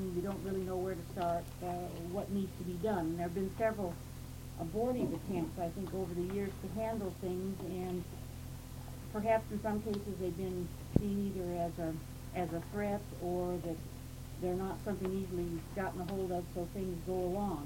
you don't really know where to start, what needs to be done. And there have been several abortive attempts, I think, over the years to handle things, and perhaps in some cases they've been seen either as a threat or that they're not something easily gotten a hold of, so things go along.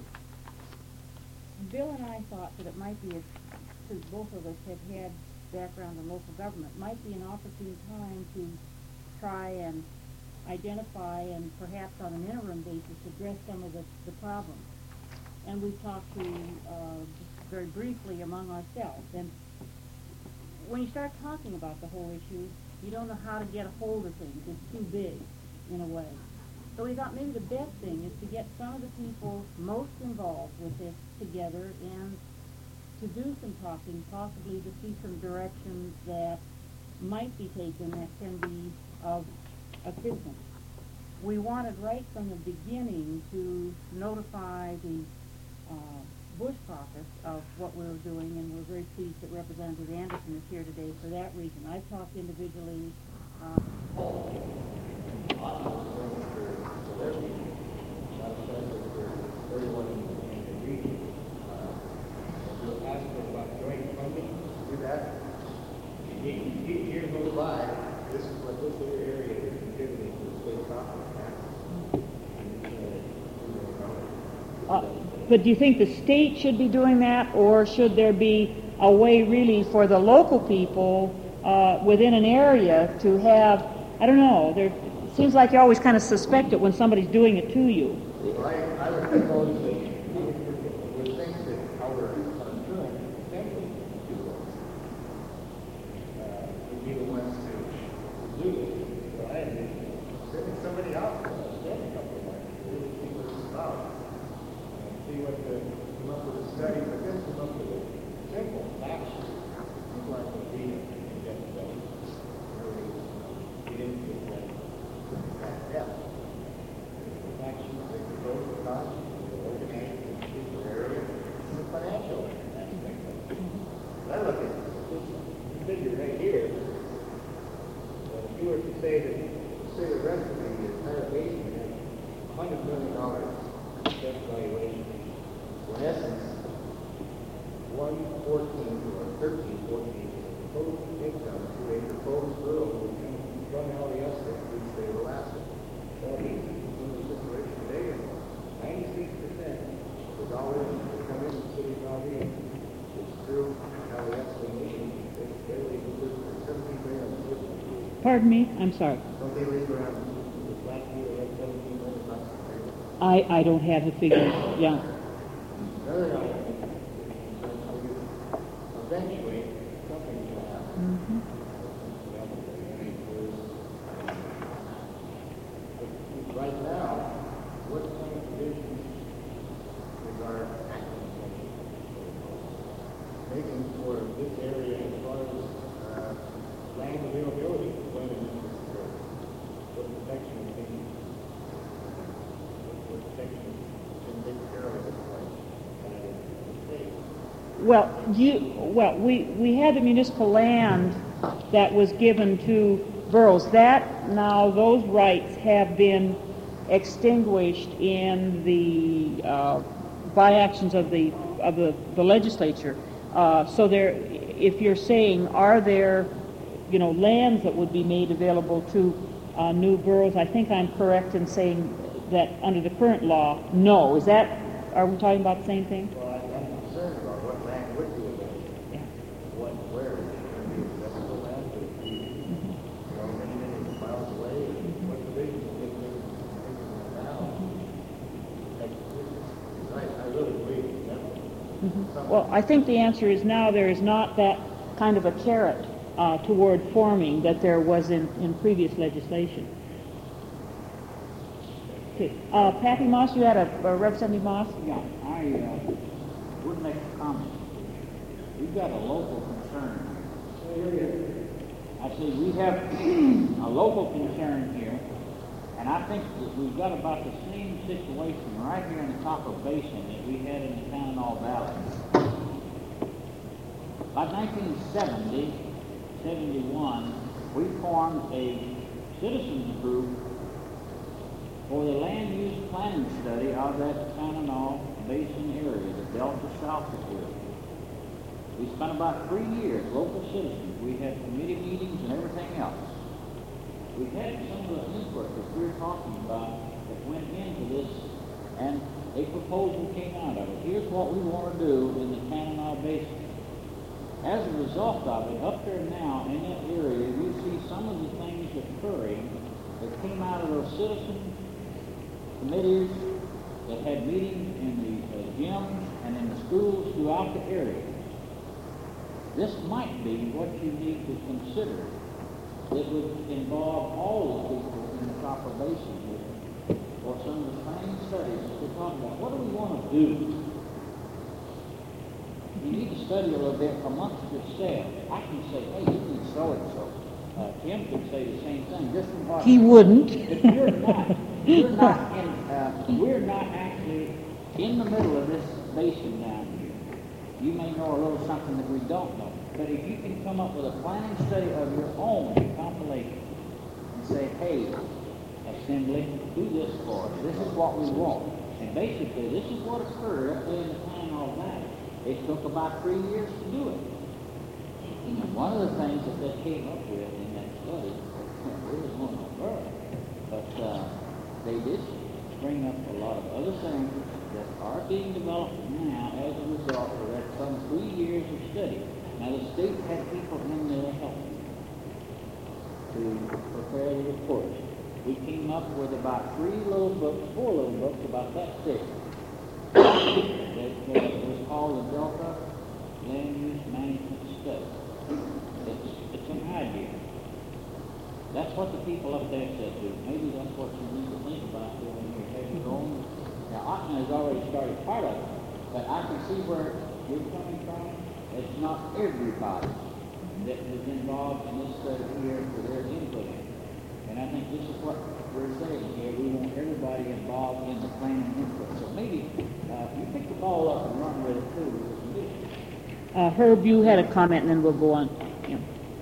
Bill and I thought that it might be, since both of us have had background in local government, might be an opportune time to try and identify and perhaps on an interim basis address some of the problems. And we talked to just very briefly among ourselves. And when you start talking about the whole issue, you don't know how to get a hold of things. It's too big, in a way. So we thought maybe the best thing is to get some of the people most involved with this together and to do some talking, possibly to see some directions that might be taken that can be of assistance. We wanted right from the beginning to notify the Bush caucus of what we were doing, and we're very pleased that Representative Anderson is here today for that reason. I've talked individually. Years go by, this is what this area is contributing to the state property tax. But do you think the state should be doing that, or should there be a way really for the local people within an area to have, I don't know, it seems like you always kind of suspect it when somebody's doing it to you. Well, I would propose that the things that our doing essentially would be the ones to do it. Go ahead and send somebody out, spend a couple of months, really see what it's about. See what come up with a study, but then come up with a simple action. People aren't going to read it and get into it. Yeah. Action, they can go to the cost, they organize in a particular area, and the financial aspect of it. I look at this figure right here. If you were to say the rest of the entire basin has $100 million assessed valuation. In essence, 1/14 or 13/14 of the total income to a proposed rural would come from LES which they will ask it. Well, in the situation today, 96% of the dollars that come into the city of Valdez is through LES donation. They leave for $17 million. Pardon me? I'm sorry. Don't they leave around last year they had $17 million? I don't have the figures. Yeah. Another item eventually something will happen. Right now, what kind of provisions is our action making for this area as far as land availability when it is necessary? What protection is being taken care of this place? Well, we had the municipal land that was given to boroughs. Those rights have been extinguished in the by actions of the legislature. So there, if you're saying, are there, lands that would be made available to new boroughs? I think I'm correct in saying that under the current law, no. Are we talking about the same thing? Well, I'm concerned about what land would be available. Yeah. Where is it going to be accessible land? Many miles away. What provisions are being taken now? I really believe in that. Well, I think the answer is now there is not that kind of a carrot toward forming that there was in previous legislation. Okay. Patty Moss, you had a Representative Moss? Yeah, I would make a comment. We've got a local concern here. I see we have a local concern here, and I think that we've got about the same situation right here in the Copper Basin that we had in the Tanana Valley. By 1970, 71, we formed a citizens group for the land use planning study of that Tanana Basin area, the Delta South area. We spent about 3 years, local citizens. We had committee meetings and everything else. We had some of the input that we were talking about that went into this, and a proposal came out of it. Here's what we want to do in the Tanana Basin. As a result of it, up there now in that area, you see some of the things occurring that came out of those citizen committees that had meetings in the gyms and in the schools throughout the area. This might be what you need to consider. It would involve all the people in the Copper Basin here, or some of the planning studies that we're talking about. What do we want to do? You need to study a little bit amongst yourself. I can say, hey, you need so-and-so. Tim could say the same thing. Just from what He wouldn't. If we're not actually in the middle of this basin down here. You may know a little something that we don't know. But if you can come up with a planning study of your own compilation and say, hey, Assembly, do this for us. This is what we want. And basically, this is what occurred up there in the Tanana Valley. It took about 3 years to do it. And one of the things that they came up with in that study, really one of them, but they did bring up a lot of other things that are being developed now as a result of that some 3 years of study. Now the state had people in there helping to prepare the reports. We came up with about 4 little books about that thick. It was called the Delta Land Use Management Study. It's an idea. That's what the people up there said, dude. Maybe that's what you need to think about doing here. Have your own. Now, Otten has already started part of it, but I can see where you're coming from. It's not everybody that is involved in this study here for their input. And I think this is what we're saying here. We want everybody involved in the planning input. So maybe you pick the ball up and run with it too. Herb, you had a comment, and then we'll go on. Yeah.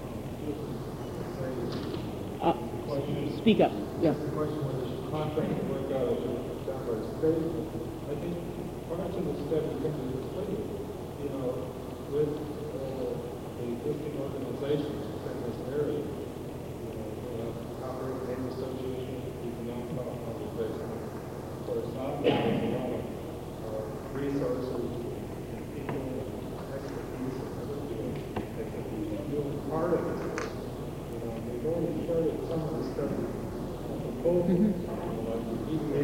Speak up. Yeah. The question whether this contract will work out as it's done by the state. I think parts of the step is going to be explained. You know, with the existing organizations in this area, Operating Name Association, is a non-profit organization. So it's not that there's a lot of resources and people and expertise and everything that can be doing part of it. You know, they've only started some of the stuff on the boat, like the EPA,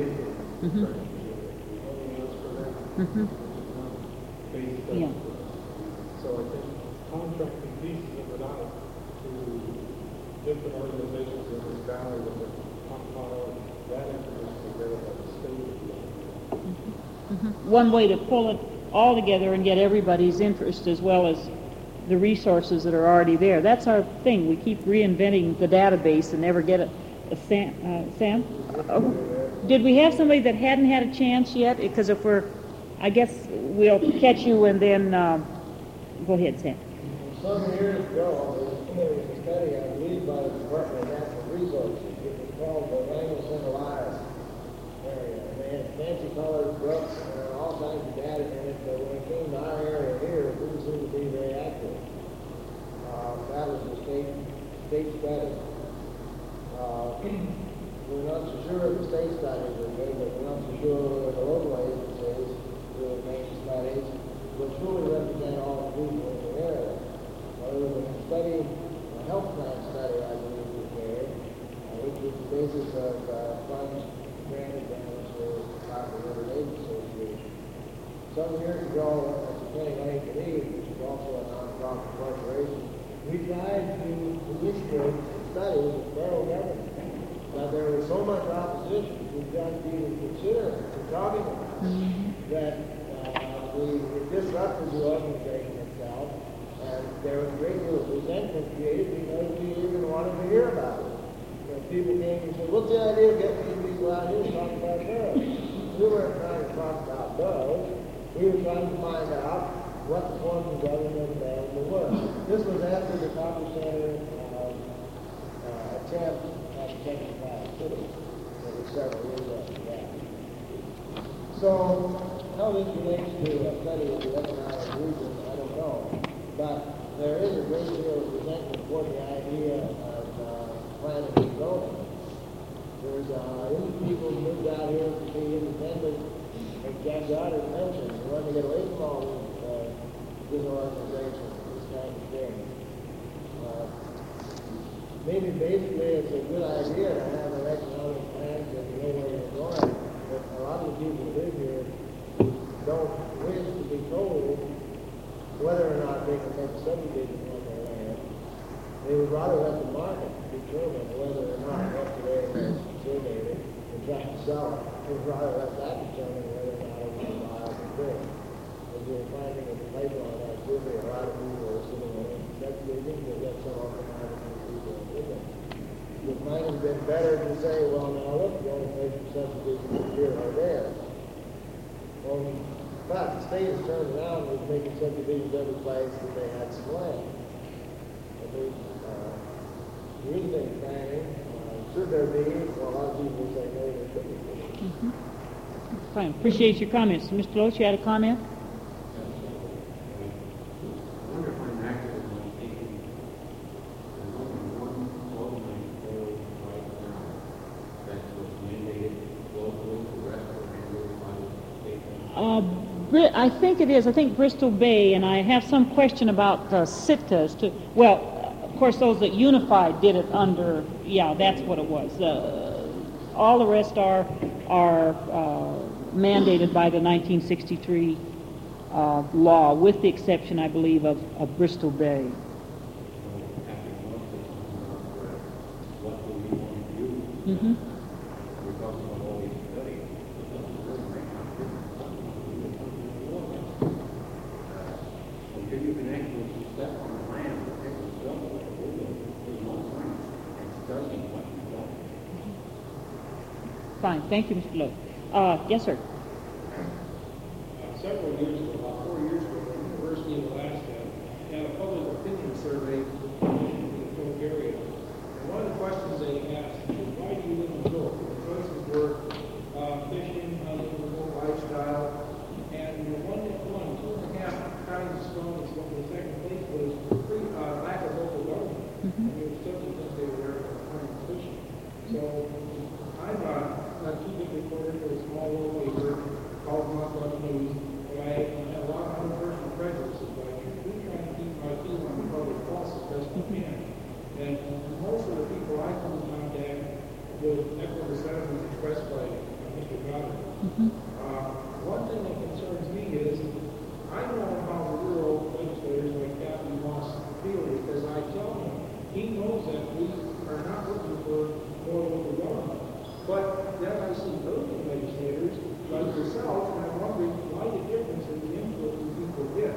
only asked for that. Based on, Yeah. so I think contracting pieces of it out to different organizations in this valley that are compile that information together by the state. One way to pull it all together and get everybody's interest as well as the resources that are already there. That's our thing. We keep reinventing the database and never get it. Sam? Oh, did we have somebody that hadn't had a chance yet? Because if we're, I guess we'll catch you and then, go ahead, Sam. Some years ago, there was a study, I believe, by the Department of Natural Resources. It was called the Rangelson Elias area. And they had fancy colored brooks and all kinds of data in it, but when it came to our area here, it didn't seem to be very accurate. That was a state study. We're not so sure if the state studies are good, but we're not so sure whether the local agencies who are making studies will truly represent all the people in the area. There was a study, a health plan study, I believe, prepared, which was the basis of funds granted to the Copper River Lake Association. Some years ago, at the Kenny Lake League, which is also a non-profit corporation, we tried to initiate studies of federal government. But there was so much opposition we tried to even consider talking about that it disrupted the organization itself, and there was a great deal of resentment created because we even wanted to hear about it. You know, people came and said, what's the idea of getting these people out here to talk about those? We weren't trying to talk about those. We were trying to find out what the forms of government available were. This was after the Copper Center attempt at the second class city. It was several years ago. So, how this relates to a study of the economic region, I don't know. But there is a great deal of resentment for the idea of planning and zoning. There's people who moved out here to be independent, like Jack Goddard mentioned, they want to get away from all these disorganization, this kind of thing. Maybe basically it's a good idea to have an economic plan and know where you're going, but a lot of the people who live here don't wish to be told whether or not they can make a subdivision on their land. They would rather let the market determine whether or not what today is surveyed and try to sell it. They would rather let that determine whether or not it was a viable thing. As we're finding in the pipeline activity, a lot of people are sitting on it. Subdivisions, they get some of them out of these people and live in. It might have been better to say, well, now look, the only place for subdivision is here or there. Well, but the state has turned around and is making subdivisions every place that they had some land. And they, rethink planning, should there be? Well, a lot of people say no, there shouldn't be. Fine. Appreciate your comments. Mr. Loach, you had a comment? I think it is. I think Bristol Bay, and I have some question about Sitka as to, well, of course, those that Unified did it under, yeah, that's what it was. All the rest are mandated by the 1963 law, with the exception, I believe, of Bristol Bay. Mm-hmm. Fine. Thank you, Mr. Lowe. Yes, sir. Several years ago, about 4 years ago, the University of Alaska had a public opinion survey in the Philip area. And one of the questions they asked was, why do you live in Philip? The choices were fishing, hunting, remote lifestyle, and one, 2.5 kinds of stone. The second place was lack of local government. Mm-hmm. And there was still because they were there for hunting and fishing. So I'm not too big reporter for a small little paper called Mount News, but I have a lot of unpersonal prejudices, but I do try to keep my feet on the public pulse as best I can. And most of the people I come in contact with echo the sentiments expressed by Mr. Goddard. Mm-hmm. One thing that concerns me is I know how the rural legislators like Captain Moss feel, because I tell him he knows that we are not looking for more local government. But then I see those legislators like yourself, and I'm wondering why the difference in the input that people get.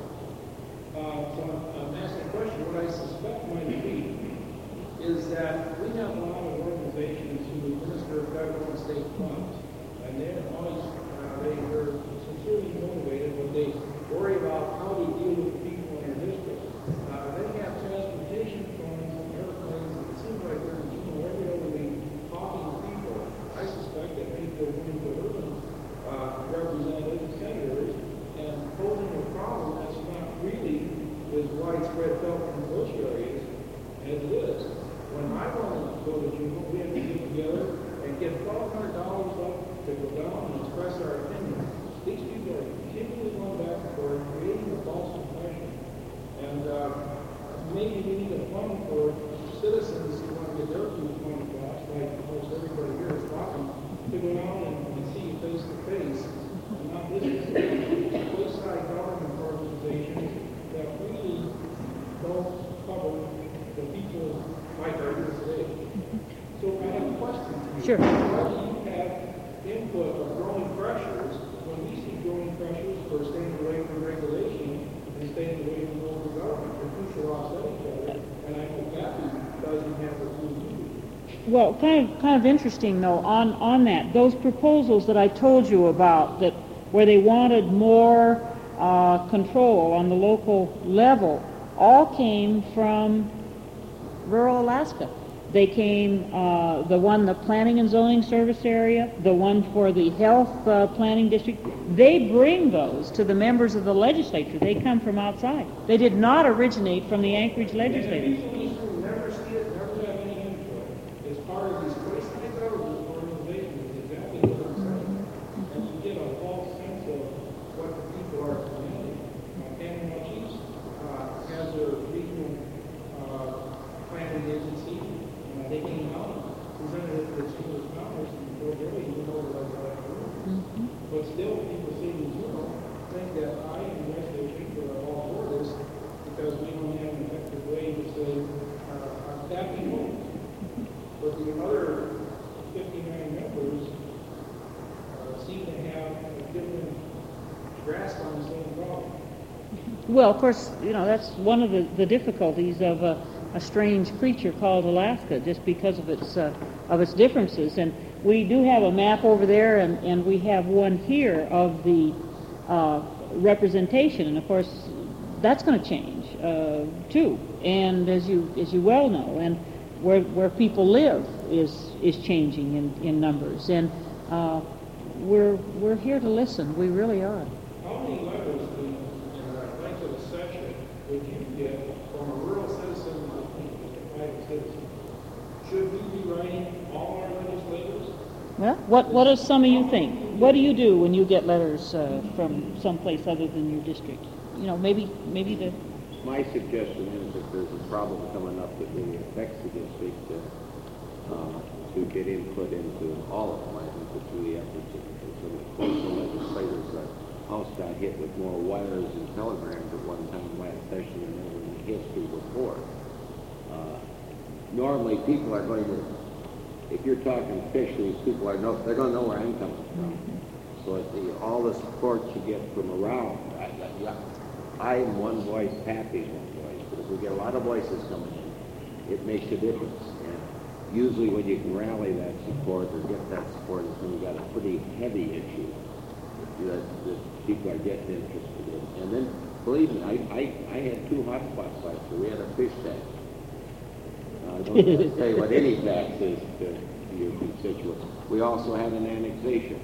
So I'm asking a question. What I suspect might be is that we have a lot of organizations who administer federal and state funds, and they're always they're sincerely motivated, but they worry about how to deal with the people in their district. They have transportation funds and airplanes, and it seems like they're regularly talking to people. I suspect that maybe they're going to urban representatives and senators and posing a problem that's not really as widespread felt in the bush areas as it is. When I wanted to go to Juba, we had to get together and get $1,200 up to go down and express our opinion. These people are continually going back and forth, creating a false impression. And maybe we need a fund for citizens who want to get their views on across, like almost everybody here is talking, to go out and see face to face. And not this wayside government organizations that really don't cover the people like are here today. So I have a question for you. Sure. Why do you have input of growing pressures when we see growing pressures for staying away from regulation and staying away from local government? The two should offset each other, and I hope that doesn't have the two do. Well, kind of interesting though on that. Those proposals that I told you about, that where they wanted more control on the local level, all came from rural Alaska. They came, the planning and zoning service area, the one for the health planning district. They bring those to the members of the legislature. They come from outside. They did not originate from the Anchorage legislators. People in this room never see it, never have any input. As part of these quasi-government organizations, is exactly what I'm saying. And you get a false sense of what the people are demanding. Panama Chiefs has their regional planning agency. They came out, presented it to the Chamber of Commerce, and told them, you know, like that. But still, people say, you know, think that I and the rest of the people are all for this because we don't have an effective way to say, I'm tapping homes. But the other 59 members seem to have a different grasp on the same problem. Well, of course, you know, that's one of the difficulties of a strange creature called Alaska, just because of its differences. And we do have a map over there, and we have one here of the representation. And of course, that's going to change too. And as you well know, and where people live is changing in numbers. And we're here to listen. We really are. How many letters in a length of a session would you get from a rural citizen to a private citizen? Should we be writing all our legislators? Well, what do some of you think? What do you do when you get letters from someplace other than your district? You know, maybe the... My suggestion is if there's a problem coming up that really affects the district, to get input into all of them. I think the two efforts of the coastal legislators, House got hit with more wires and telegrams at one time last session than ever in the history before. Normally, people are going to, if you're talking fisheries, people are they're going to know where I'm coming from. So all the support you get from around, I'm one voice, Pappy's one voice, but if we get a lot of voices coming in, it makes a difference. And usually when you can rally that support or get that support is when you've got a pretty heavy issue that people are getting interested in. And then, believe me, I had two hot spots last year. We had a fish tax. I don't have to tell you what any tax is to your constituents. We also had an annexation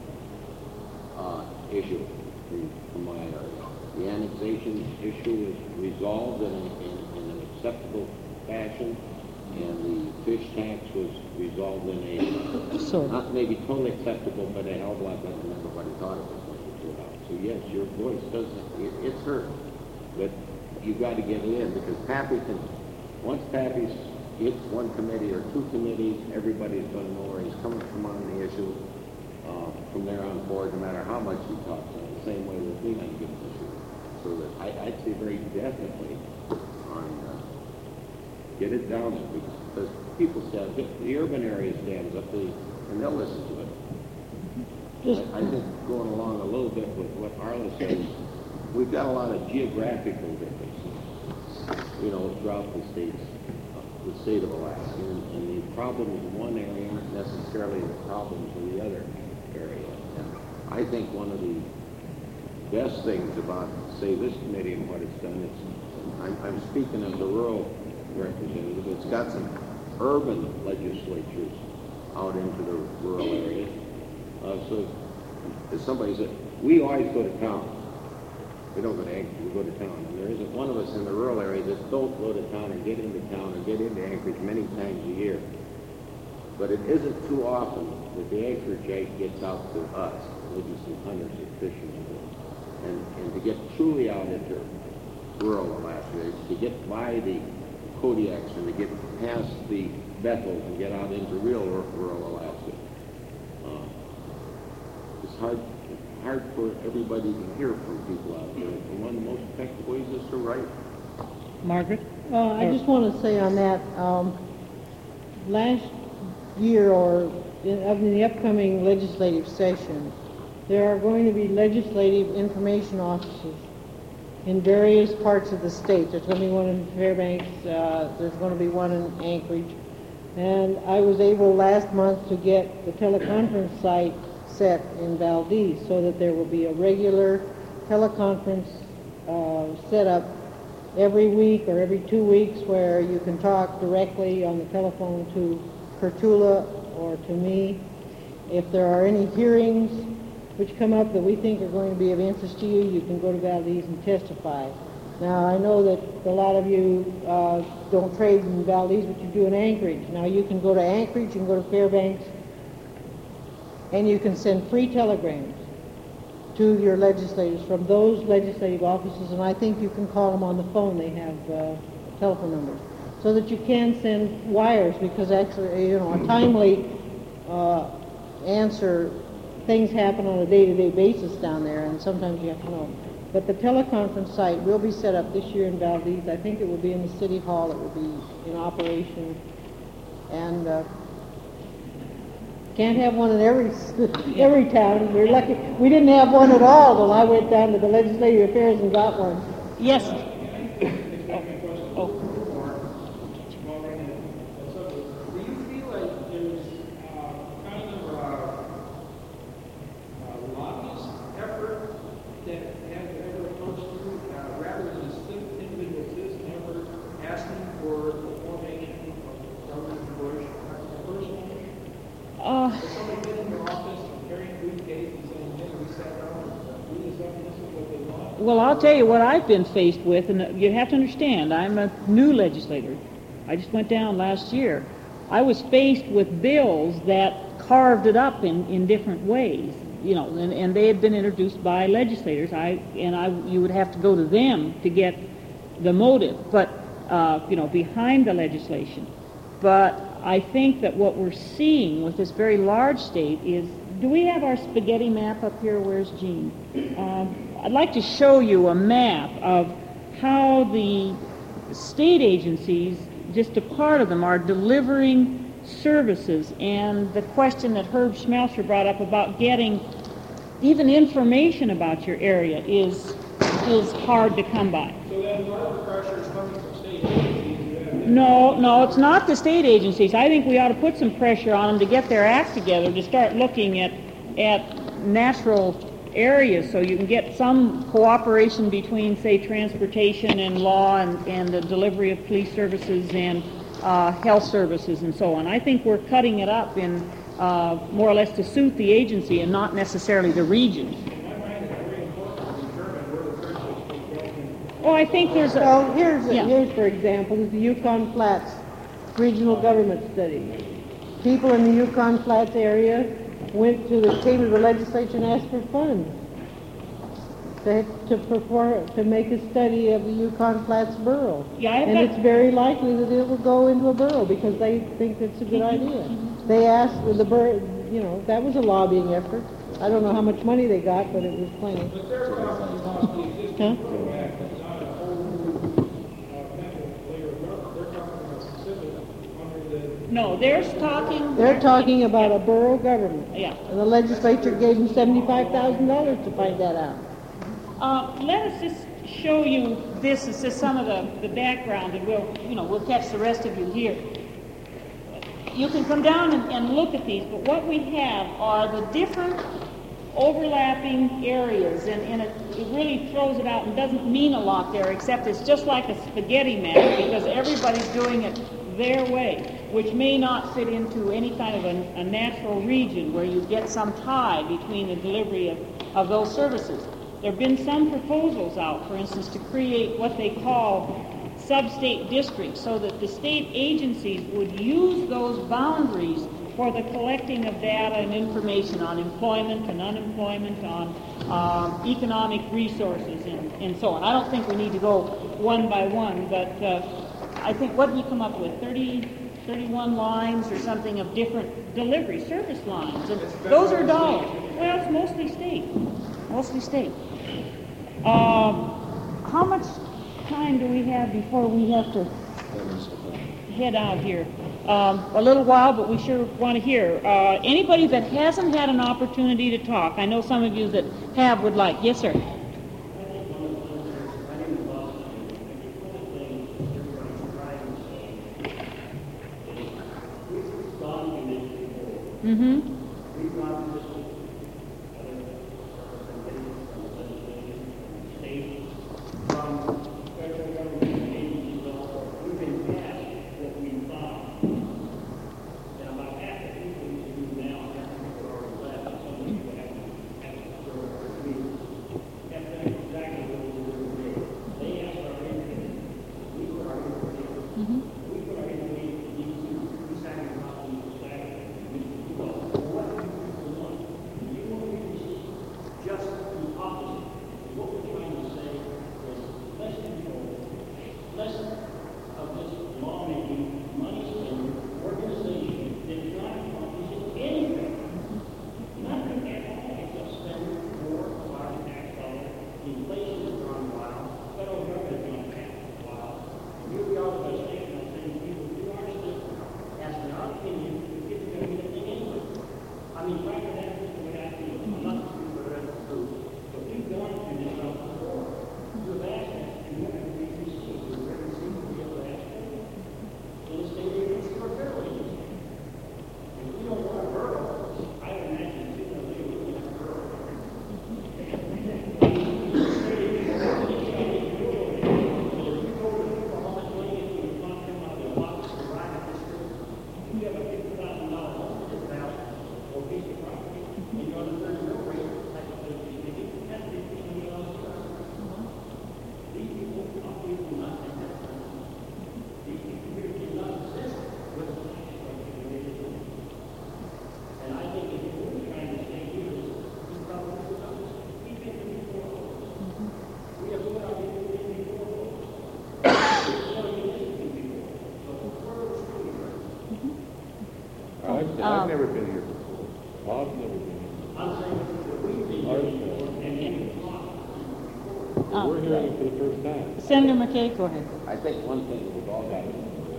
issue from my area. The annexation issue is resolved in an acceptable fashion, and the fish tax was resolved in a not maybe totally acceptable, but a hell of a lot better than everybody thought it was going to turn out. So yes, your voice it's heard, but you've got to get it in because once Pappy hits one committee or two committees, everybody's going to know where he's coming from on the issue. From there on forward, no matter how much you talk to him, the same way with me on given issue. So that I'd say very definitely on get it down there because people stand, the urban area stands up, and they'll listen to it. I think going along a little bit with what Arla says, we've got a lot of geographical differences, you know, throughout the state of Alaska, and the problems in one area aren't necessarily the problems in the other area. And I think one of the best things about, say, this committee and what it's done, I'm speaking as a rural representative, it's got some urban legislatures out into the rural areas. So, as somebody said, we always go to town. We don't go to Anchorage, we go to town. And there isn't one of us in the rural area that don't go to town and get into Anchorage many times a year. But it isn't too often that the Anchorage gets out to us, religious and hunters and fishermen, and to get truly out into rural Alaska, to get by the Kodiaks and to get past the Bethels and get out into real rural Alaska. It's hard for everybody to hear from people out there. And one of the most effective ways is to write. Margaret? I just want to say on that, last year or in the upcoming legislative session, there are going to be legislative information offices in various parts of the state. There's going to be one in Fairbanks, there's going to be one in Anchorage, and I was able last month to get the teleconference site set in Valdez so that there will be a regular teleconference set up every week or every 2 weeks where you can talk directly on the telephone to Kurtula or to me. If there are any hearings which come up that we think are going to be of interest to you, you can go to Valdez and testify. Now, I know that a lot of you don't trade in Valdez, but you do in Anchorage. Now, you can go to Anchorage, you can go to Fairbanks, and you can send free telegrams to your legislators from those legislative offices, and I think you can call them on the phone. They have telephone numbers, so that you can send wires, because actually, a timely answer, things happen on a day-to-day basis down there, and sometimes you have to know. But the teleconference site will be set up this year in Valdez. I think it will be in the City Hall. It will be in operation, and can't have one in every town. We're lucky. We didn't have one at all till I went down to the Legislative Affairs and got one. Yes. Do you feel like there's kind of a lobbyist effort that has ever approached you, rather than a individual citizen ever asking for the formation of government personally? Somebody get in your office and carrying a briefcase and saying, hey, we sat down and do this up, and this is what they want? Well, I'll tell you what I've been faced with, and you have to understand, I'm a new legislator. I just went down last year. I was faced with bills that carved it up in different ways, and they had been introduced by legislators. You would have to go to them to get the motive, but behind the legislation. But I think that what we're seeing with this very large state is, do we have our spaghetti map up here? Where's Jean? I'd like to show you a map of how the state agencies, just a part of them, are delivering services, and the question that Herb Schmelzer brought up about getting even information about your area is hard to come by. So then part of the pressure is coming from state agencies. No, it's not the state agencies. I think we ought to put some pressure on them to get their act together, to start looking at natural areas, so you can get some cooperation between, say, transportation and law and the delivery of police services and health services and so on. I think we're cutting it up in more or less to suit the agency and not necessarily the region. Oh, I think there's a... Well, here's for example, is the Yukon Flats Regional Government Study. People in the Yukon Flats area came to the legislature and asked for funds to make a study of the Yukon Flats borough. Yeah, and it's very likely that it will go into a borough because they think it's a good idea. They asked the borough, that was a lobbying effort. I don't know how much money they got, but it was plenty. But they're talking about the existing Huh? program, not a whole new layer of government. They're talking about specific under the... No, They're talking about a borough government. Yeah. And the legislature gave them $75,000 to find that out. Let us just show you this. It's just some of the background, and we'll catch the rest of you here. You can come down and look at these, but what we have are the different overlapping areas, and it really throws it out and doesn't mean a lot there, except it's just like a spaghetti map, because everybody's doing it their way, which may not fit into any kind of a natural region where you get some tie between the delivery of those services. There have been some proposals out, for instance, to create what they call sub-state districts, so that the state agencies would use those boundaries for the collecting of data and information on employment and unemployment, on economic resources and so on. I don't think we need to go one by one, but I think, what did you come up with, 31 lines or something of different delivery service lines, and those are dollars. Well, it's mostly state. How much time do we have before we have to head out here? A little while, but we sure want to hear. Anybody that hasn't had an opportunity to talk, I know some of you that have would like. Yes, sir. Mm-hmm. I've never been here before. Bob's never been here. We're hearing it for the first time. Senator McKay, go ahead. I think one thing that we've all got to remember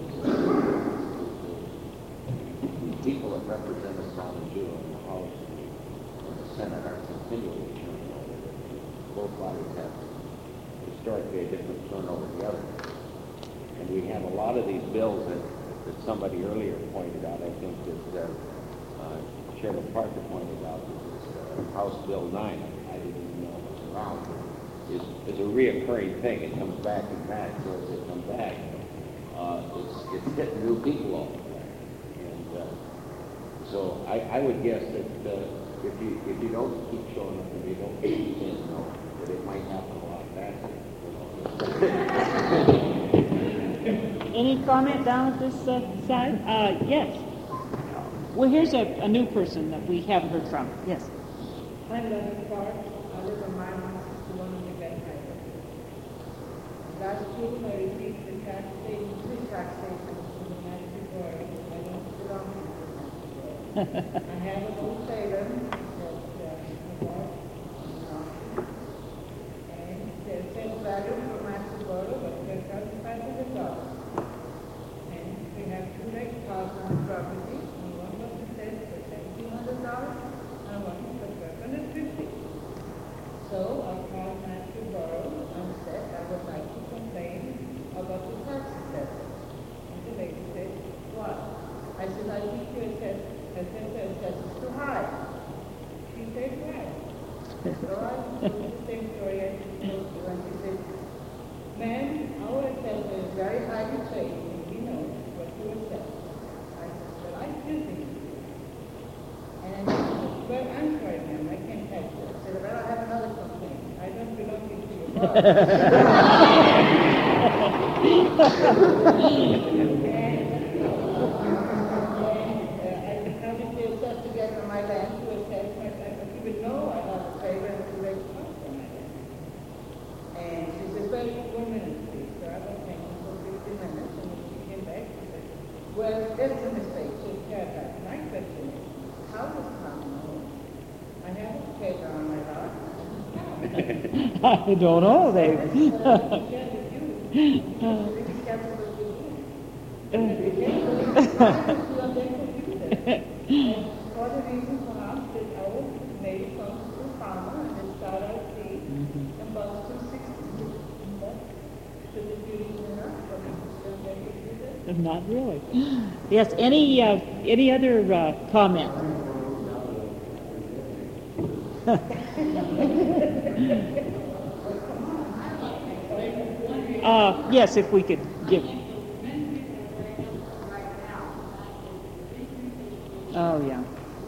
is the people that represent us down in June in the House and the Senate are continually turning over. Both bodies have historically a different turn over the other. And we have a lot of these bills that somebody earlier pointed out. I think that Chairman Parker pointed out that House Bill 9, I didn't even know it was around, is a reoccurring thing. It comes back and back. So as it comes back, it's hitting new people all the time. And so I would guess that if you don't keep showing up and you don't keep saying no, that it might happen a lot faster. Any comment down at this side? Yes. Well, here's a new person that we haven't heard from. Yes. I'm Leslie Clark. I live on my house, 61 on the Vet Highway. Last June, I received the three tax statements from the National Guard. I don't belong to the National Guard. I have an old Salem that I bought, and it says sales value for National Guard of $10,500. And we have two lake houses on the property, and one was assessed for $1,700, and one for $1,250. So I called Matthew Borough and said I would like to complain about the tax assessment. And the lady said, what? I said, I think your assessment is too high. She said, why? So I told the same story as she told you, and she said, ma'am, our assessment is very highly trained, and we know what you assess. I said, well, I still think you do. And I said, well, I'm sorry, ma'am, I can't help you. I said, well, I have another complaint. I don't belong to your bar. I did not be assessed to get on my land to assess my land, but you would know I have a favor and to raise costs on my land. And she said, well, 1 minute, please. So I was thinking for 15 minutes, and when she came back, she said, well, that's a mistake. So my question is, how does Tom know? I have a favor on my lot. I don't know. For the reason perhaps that our made comes to farmer and they start out seed and bust to 60. Should it be enough for me to still make it do that? Not really. Yes. Any other comment? Yes, if we could give. Oh, yeah.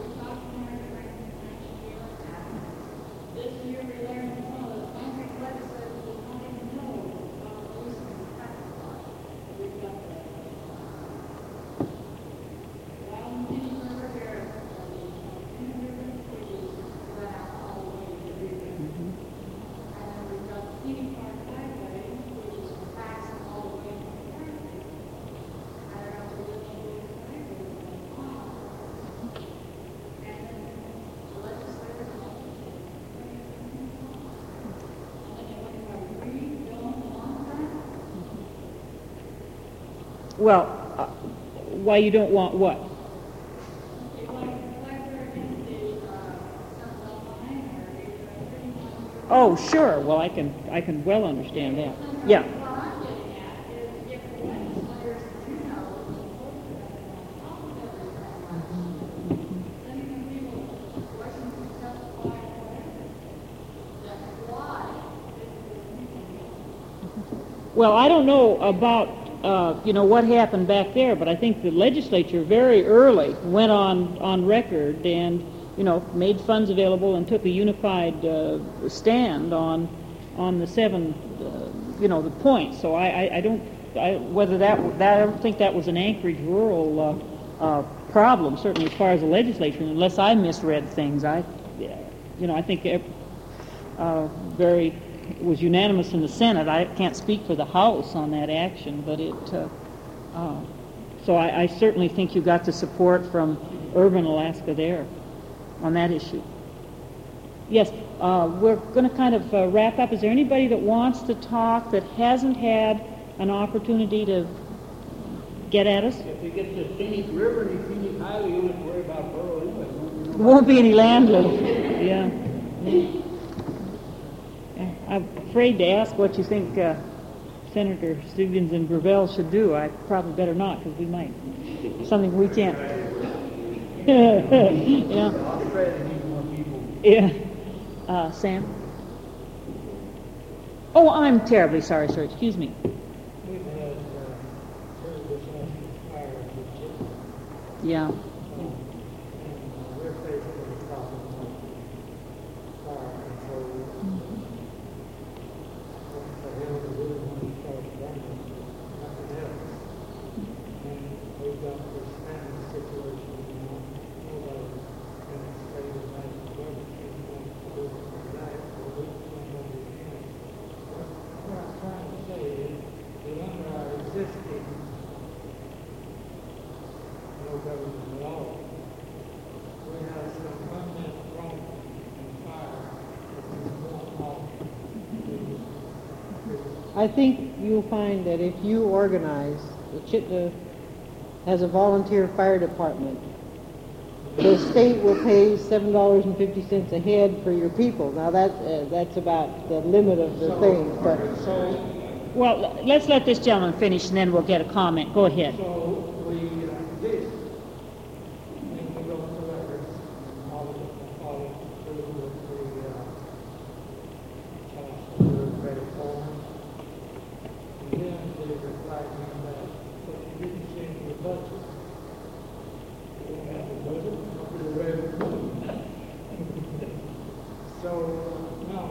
Well, why you don't want what? Oh, sure. Well, I can well understand that. Yeah. Well, I don't know about what happened back there, but I think the legislature very early went on record and made funds available and took a unified stand on the 7, the points. So I don't think that was an Anchorage rural problem, certainly as far as the legislature, unless I misread things. I think it was unanimous in the Senate. I can't speak for the House on that action, but so I certainly think you got the support from urban Alaska there on that issue. Yes, we're going to kind of wrap up. Is there anybody that wants to talk that hasn't had an opportunity to get at us? If you get to Phoenix River and Phoenix Highway, you don't have to worry about borough anyway. There won't be any land left. Yeah. I'm afraid to ask what you think Senator Stevens and Gravel should do. I probably better not, because we might. Something we can't. Yeah. Yeah. Sam? Oh, I'm terribly sorry, sir. Excuse me. We've had service fire Yeah. and we're faced with a problem with fire control. What the hell to do when it starts burning? Nothing else. And we've got this family situation, nobody can stay the night of weather. What I'm trying to say is that under our existing no government law, we have some permanent wrong and fire that is going off. I think you'll find that if you organize, the Chitna has a volunteer fire department, the state will pay $7.50 a head for your people. Now that's about the limit of the thing, but Well, let's let this gentleman finish, and then we'll get a comment. Go ahead. So we did, and we go to records, all through the credit form, and then they reflect on that, but you didn't change the budget. You don't have the budget, not for the revenue. So now,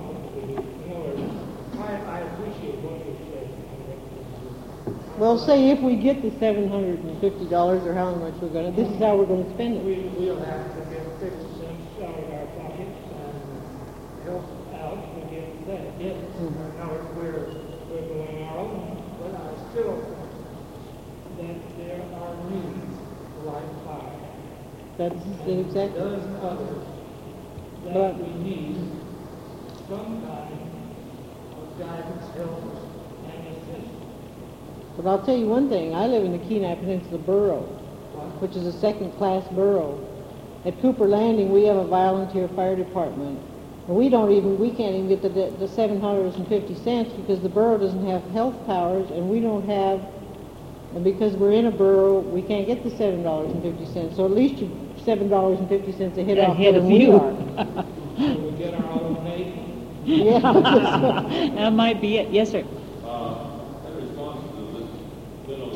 I appreciate what you said. well, say if we get the $750 or how much we're going to, this is how we're going to spend it. We'll have to get 50 cents out of our pockets and help out to get that. Yes, now we're doing our own, but I still think that there are needs like fire. That's exactly. Dozen others that But we need some kind of guidance, help, and assistance. But I'll tell you one thing, I live in the Kenai Peninsula Borough, which is a second-class borough. At Cooper Landing, we have a volunteer fire department. And we can't even get the $7.50 because the borough doesn't have health powers, and we don't have, and because we're in a borough, we can't get the $7.50. So at least you're $7.50 ahead Ahead of you. are. So we get our own aid. Yeah. That might be it. Yes, sir. In response to this, we have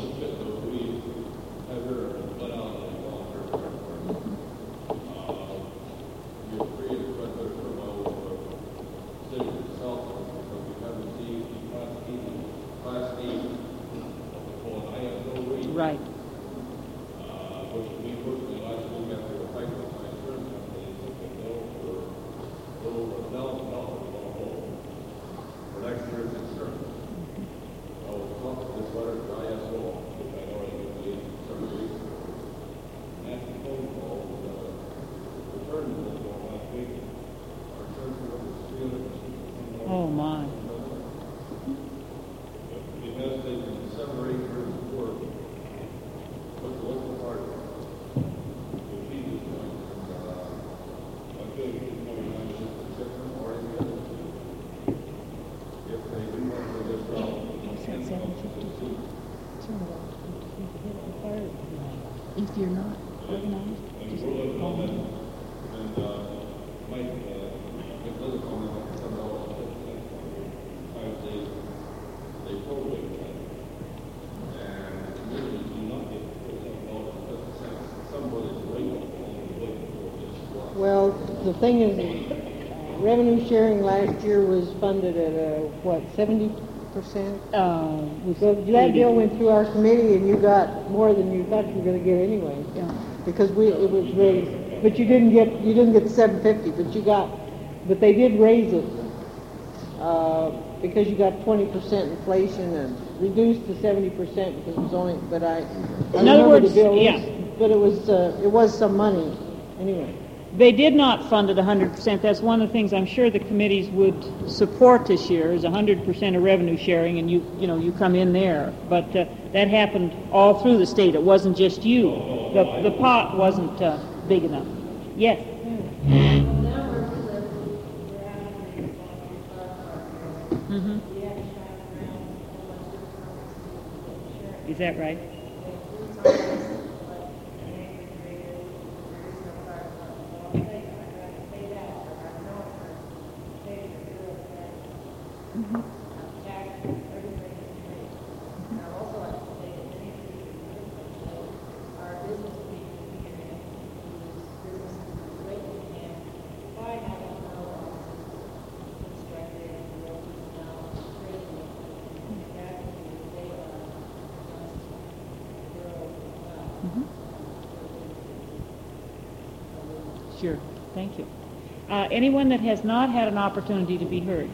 her let out a volunteer fire department. You're free to put her promote the city itself because we have received the class E of the full ISO rating. Right. Which we personally last week after a fight with my insurance company, took a bill for over $1,000 for next year's insurance. I was talking to this letter to ISO, which I already given the several weeks ago. And that's the phone call, return bill going last week. Our insurance bill was $360. Oh, my. It has taken 7 or 8 years of work with the local party to achieve this point. I feel we should probably not just accept them or any other two. If they do want to go this route, Said 750. If you're not organized, and just we're looking call on that, me. and Mike, if other comment, $7.50 for the thing is, revenue sharing last year was funded at, 70%? So that bill went through our committee and you got more than you thought you were gonna get anyway. Yeah. Because it was raised, but you didn't get the 750, but they did raise it, because you got 20% inflation and reduced to 70% because it was only, but I In other remember words, the bill was- yeah. But it was some money, anyway. They did not fund it 100%. That's one of the things I'm sure the committees would support this year is 100% of revenue sharing, and you come in there. But that happened all through the state. It wasn't just you. The pot wasn't big enough. Yes. Mm-hmm. Is that right? Sure. Thank you. Anyone that has not had an opportunity to be heard?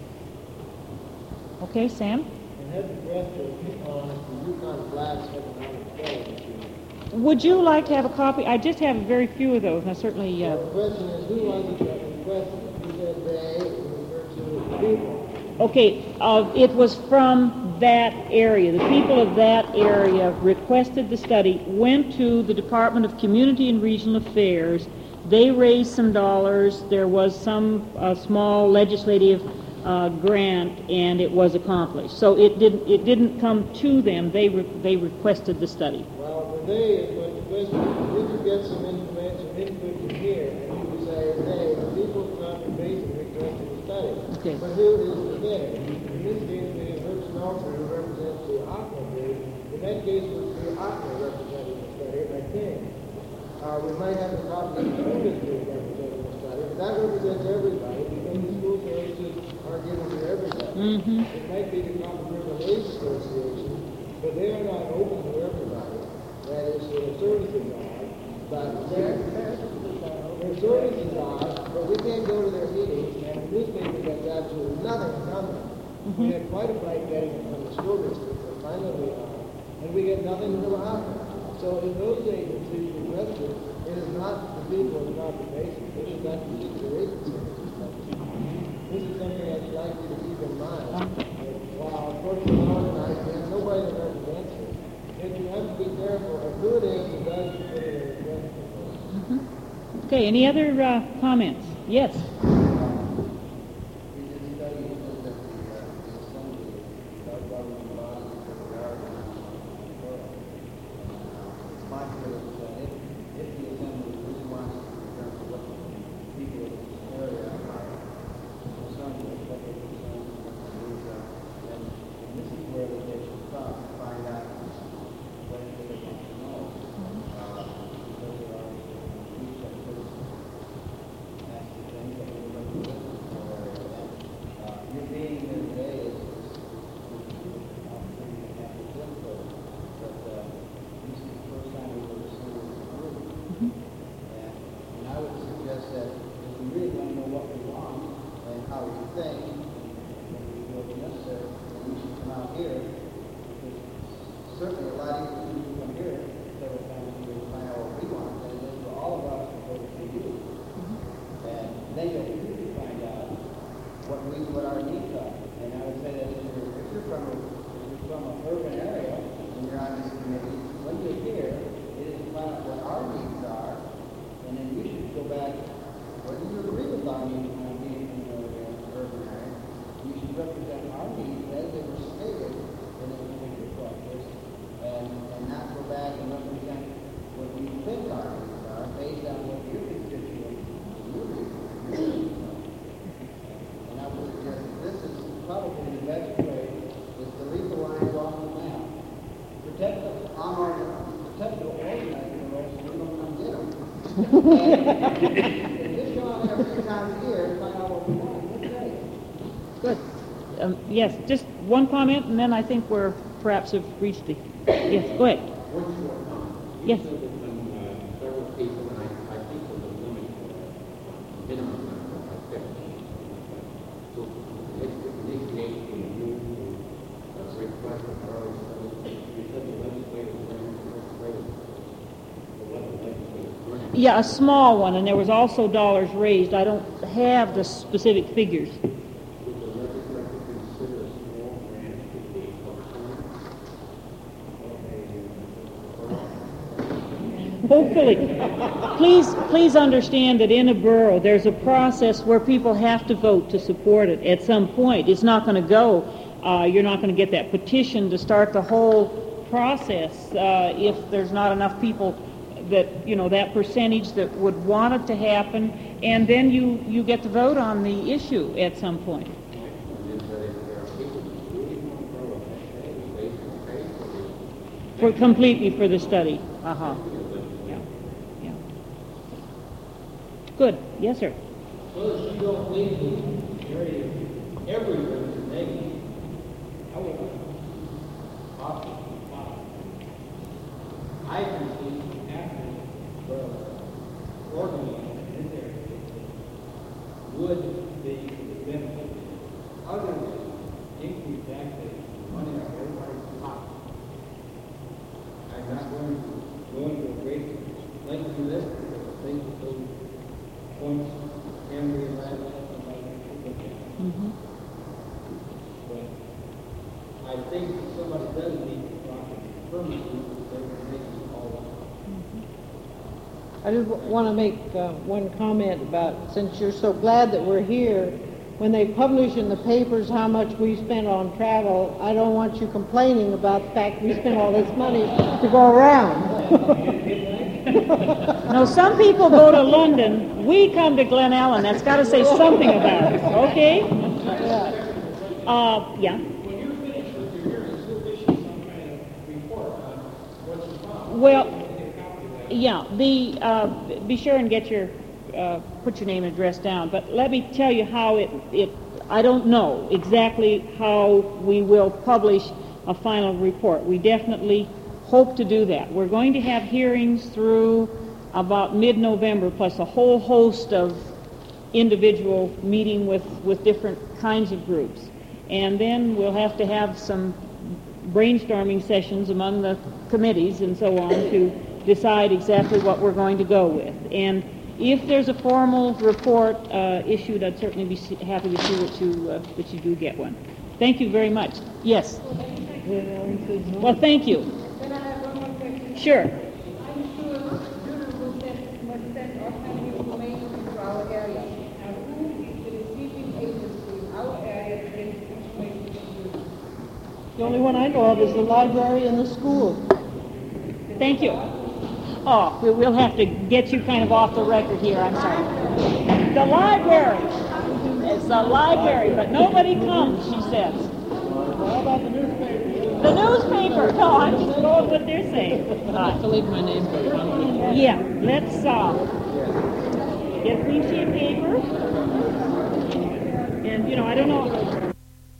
Okay, Sam? And had the question on the Yukon Flats economic development unit. Would you like to have a copy? I just have very few of those, and I certainly... The question is, who was it that requested? Who said they referred to the people? Okay, it was from that area. The people of that area requested the study, went to the Department of Community and Regional Affairs. They raised some dollars. There was some small legislative grant, and it was accomplished. So it didn't come to them. They requested the study. Well, the they is what the question is. Did you get some information, input from here? And you would say, hey, the people of Concord Basin requested the study. Okay. But who is the they? In this case, we have Herb Smeltzer, who represents the Aqua Group. In that case, it was the Aqua representing the study, I think. We might have a copy of the industry representing the study. But that represents everybody, because the school services are given to everybody. Mm-hmm. It might be the Concord River Lakes Association, but they are not open to everybody. That is, their services are, but their services are, but we can't go to their meetings, and the newspaper gets absolutely nothing from them. Mm-hmm. We had quite a fight getting it from the school district, but finally, and we get nothing from them. So in those agencies requested, it is not the people of Concord Basin. It is that particular agency. This is something I'd like you to keep in mind. While unfortunately organized, there's nobody that represents it. And you have to be careful of who it is that does put it in a request. Okay, any other comments? Yes. Certainly a lot easier for you to come here several times a year to find out what we want than it is for all of us to go to you. And then you find out what our needs are. And I would say that if you're from an urban area and you're on this committee, when you're here, it is to find out what our needs are, and then you should go back, whether you agree with our needs on being in the urban area, you should represent our needs as they were stated in the committee process. And not go back and represent what we think our needs are based on what your constituents really And I would suggest that this is probably the best way is to leave the lines off the map. Protect the organizing roles so we don't come get them. And if this Sean around 3 times a year to find out what we want. That's great. Good. Yes, just one comment, and then I think we're perhaps have reached the, yes, go ahead. One short comment. Yes. You said that several people, and I think there's a limit, minimum number of 50. So if the age can move to request a further study, you said the legislative branch, Yeah, a small one, and there was also dollars raised. I don't have the specific figures. would the legislature consider a small branch to be Hopefully. Please understand that in a borough, there's a process where people have to vote to support it at some point. It's not going to go. You're not going to get that petition to start the whole process if there's not enough people that, that percentage that would want it to happen, and then you get to vote on the issue at some point. Completely for the study. Uh-huh. Yeah. Good. Yes, sir. Well, if you don't leave the area everywhere is negative, I would I can see after the organization in there would be beneficial. Other than increase taxation, money out of everybody's pocket. I'm not going to go into a great lengthy list because I think that those points can be elaborated Mm-hmm. but I think that somebody does need to properly permanently they can make it all up. I just want to make one comment about, since you're so glad that we're here, when they publish in the papers how much we spend on travel, I don't want you complaining about the fact we spend all this money to go around. No, some people go to London. We come to Glen Ellen. That's got to say something about it, okay? Yeah. When you're finished with your hearings, you'll issue some kind of report on what you found. Well, yeah. Be sure and get your put your name and address down. But let me tell you how it. I don't know exactly how we will publish a final report. We definitely hope to do that. We're going to have hearings through about mid-November, plus a whole host of individual meeting with different kinds of groups. And then we'll have to have some brainstorming sessions among the committees and so on to decide exactly what we're going to go with. And if there's a formal report issued, I'd certainly be happy to see that you do get one. Thank you very much. Yes? Well, thank you. Then I have one more question. Sure. I'm sure Judah will send all kind of information to our area. Now, who is the receiving agency in our area to get this information to you? The only one I know of is the library and the school. Thank you. Oh, we'll have to get you kind of off the record here. I'm sorry. The library. It's the library, but nobody comes, she says. How about the newspaper? The newspaper. No, I'm just going what they're saying. I have to leave my name for the Yeah, let's get a clean sheet of paper. And, I don't know.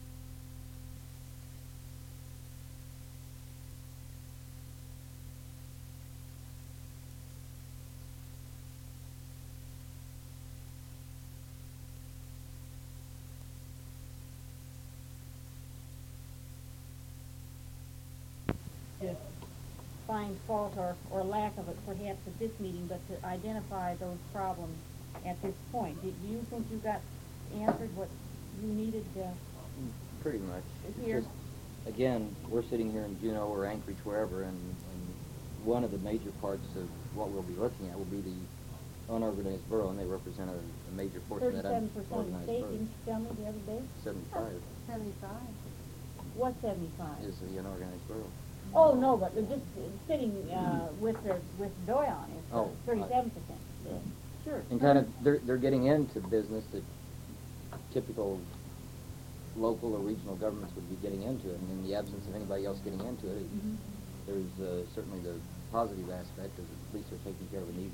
Find fault or lack of it perhaps at this meeting, but to identify those problems at this point. Do you think you got answered what you needed Pretty much. It's here? just, again, we're sitting here in Juneau or Anchorage, wherever, and one of the major parts of what we'll be looking at will be the unorganized borough, and they represent a major portion of that 37% of the unorganized state, borough. didn't you tell me the other day? 75 75. What 75? is the unorganized borough. Oh, no, but just sitting with Doyon is Oh, 37%. Yeah. Sure. And kind of, they're getting into business that typical local or regional governments would be getting into, and in the absence of anybody else getting into it, there's certainly the positive aspect of at least they're taking care of the needs of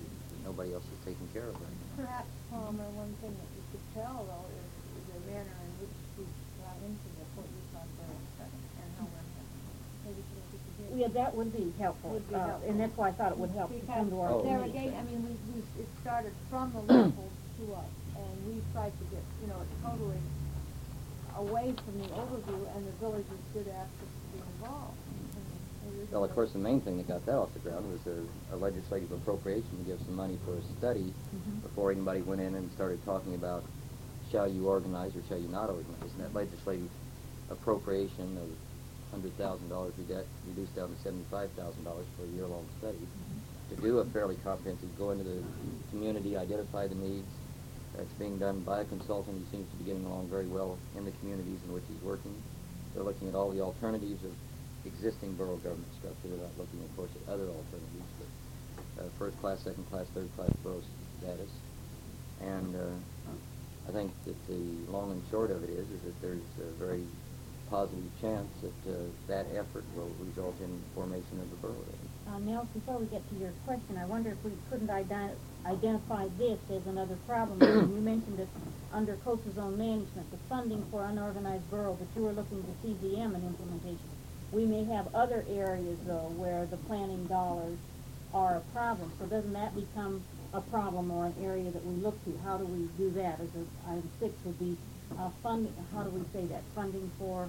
nobody else is taking care of right now. Perhaps, Palmer, one thing that you could tell, though, is the manner in which we got into the Fort Yukon Borough study and how we're maybe we could do. Yeah, that would be helpful. Would be helpful. And that's why I thought it would help to come to our Because there meeting. again, I mean, it started from the locals to us, and we tried to get, it totally away from the overview, and the villages did ask us to be involved. Well, of course, the main thing that got that off the ground was a legislative appropriation to give some money for a study before anybody went in and started talking about shall you organize or shall you not organize. And that legislative appropriation of $100,000 reduced down to $75,000 for a year-long study to do a fairly comprehensive, go into the community, identify the needs. That's being done by a consultant who seems to be getting along very well in the communities in which he's working. They're looking at all the alternatives of existing borough government structure. They're not looking, of course, at other alternatives, but first class, second class, third class borough status. And I think that the long and short of it is that there's a very positive chance that that effort will result in the formation of the borough. Nels, before we get to your question, I wonder if we couldn't identify this as another problem. You mentioned it under coastal zone management, the funding for unorganized borough, but you were looking to CZM and implementation. We may have other areas, though, where the planning dollars are a problem. So doesn't that become a problem or an area that we look to? How do we do that? As item 6 would be funding. How do we say that? Funding for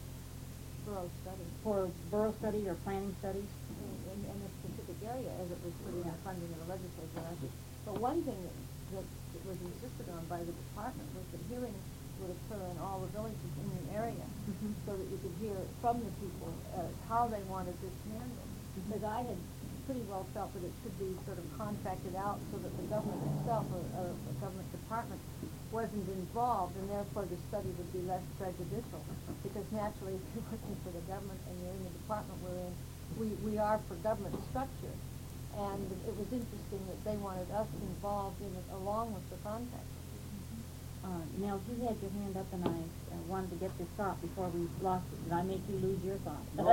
borough study or planning studies? In a specific area, as it was put in the funding of the legislature. But one thing that was insisted on by the department was that hearings would occur in all the villages in the area, so that you could hear from the people how they wanted this handled. Because I had pretty well felt that it should be sort of contracted out so that the government itself or a government department wasn't involved, and therefore the study would be less prejudicial. Because naturally, if you're working for the government and you're in the department we're in, we are for government structure. And it was interesting that they wanted us involved in it along with the contractors. Nels, you had your hand up, and I wanted to get this thought before we lost it. Did I make you lose your thought? No,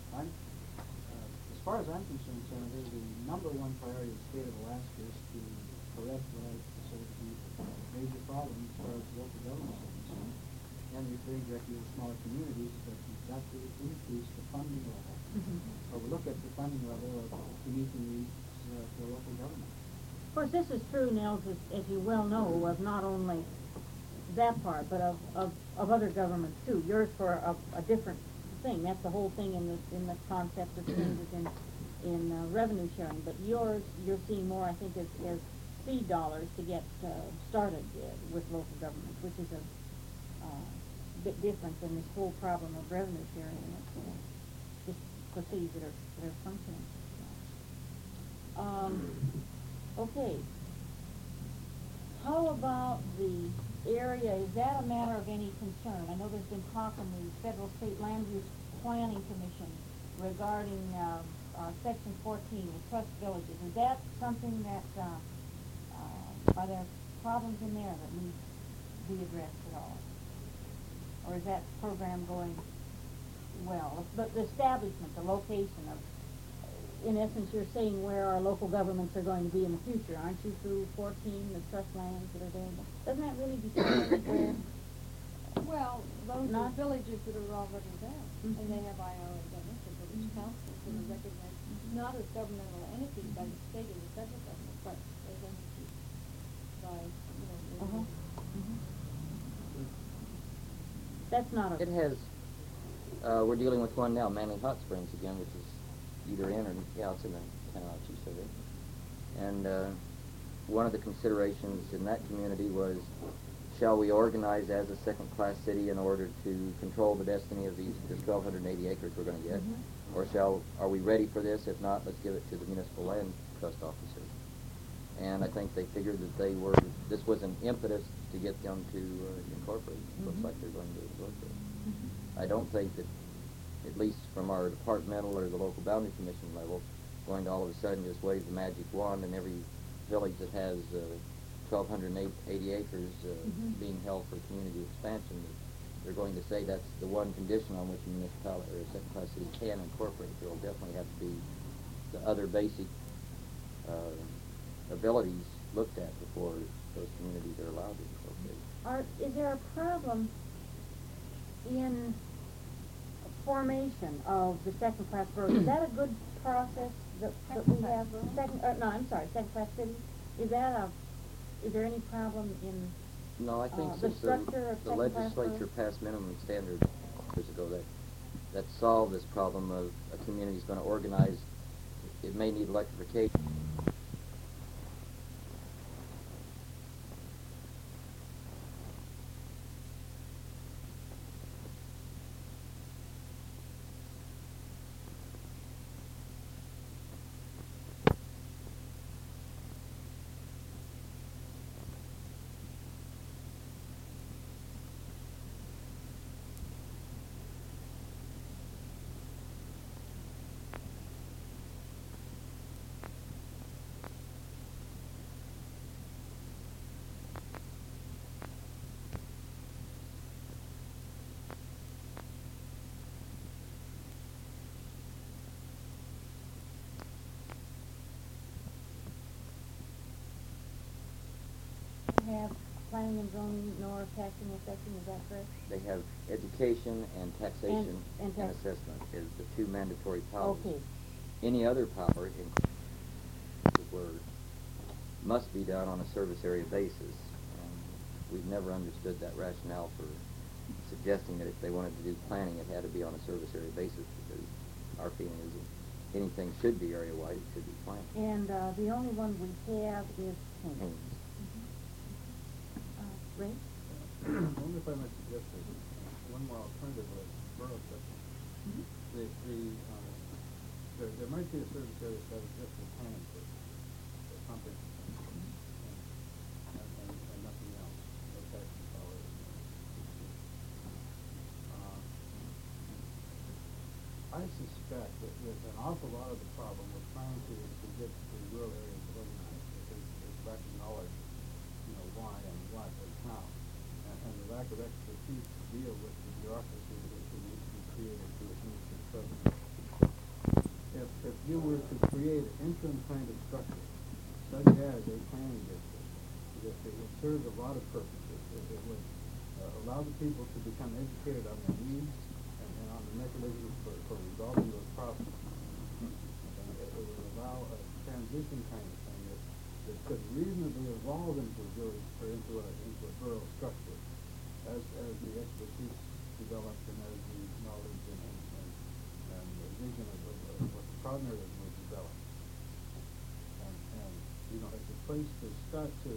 as far as I'm concerned, Senator, the number one priority of the state of Alaska is to correct what I consider to be major problems as far as local governments are concerned. And referring directly to smaller communities, but we've got to increase the funding level. Or we look at the funding level to meet the needs for local government. Of course, this is true, Nels, as you well know, of not only that part, but of other governments too. Yours for a different thing. That's the whole thing in the concept of changes in revenue sharing. But yours, you're seeing more, I think, as seed dollars to get started with local governments, which is a bit different than this whole problem of revenue sharing. Just for cities that are functioning. Okay. How about the area? Is that a matter of any concern? I know there's been talk in the Federal State Land Use Planning Commission regarding Section 14, the trust villages. Is that something that, are there problems in there that need to be addressed at all? Or is that program going well? The establishment, the location of, in essence, you're saying where our local governments are going to be in the future, aren't you, through 14, the trust lands that are available? Doesn't that really determine where? Well, those are villages that are already there, and they have IRA governments and village councils that are recognized not as governmental entities by the state and the federal government, but as entities by, That's not a... It has, we're dealing with one now, Manly Hot Springs again, which is either in or, it's in the Comanche survey. And one of the considerations in that community was, shall we organize as a second-class city in order to control the destiny of this 1,280 acres we're going to get? Or are we ready for this? If not, let's give it to the municipal land trust officers. And I think they figured that this was an impetus to get them to incorporate. Looks like they're going to incorporate. I don't think that, at least from our departmental or the local boundary commission level, going to all of a sudden just wave the magic wand and every village that has 1,280 acres being held for community expansion, they're going to say that's the one condition on which a municipality or a second-class city can incorporate. There will definitely have to be the other basic abilities looked at before those communities are allowed to incorporate. Is there a problem in formation of the second-class boroughs? Is that a good process that we have? Second-class cities? Is there any problem in No, I think the since structure of the second-class legislature passed minimum standards years ago, that solved this problem of a community is going to organize. It may need electrification. have planning and zoning nor taxing or assessing, is that correct? They have education and taxation And and tax- assessment is the two mandatory powers. Okay. Any other power must be done on a service area basis. And we've never understood that rationale for suggesting that if they wanted to do planning, it had to be on a service area basis, because our feeling is that anything should be area-wide, it should be planned. And the only one we have is Haynes. Haynes. Ray? I wonder if I might suggest one more alternative with borough system. There might be a service area that is just for planning for something and nothing else. No taxing power. I suspect that an awful lot of the problem with trying to get the rural areas organized is lack of knowledge, why and what is how, and the lack of expertise to deal with the bureaucracy that needs to be created to administer programs. If you were to create an interim kind of structure, such as a planning district, it would serve a lot of purposes. It would allow the people to become educated on their needs and on the mechanisms for resolving those problems. It would allow a transition kind of thing that could reasonably evolve into a village or into a borough structure as the expertise develops and as the knowledge and the vision of what the cognitive will develop. And it's a place to start to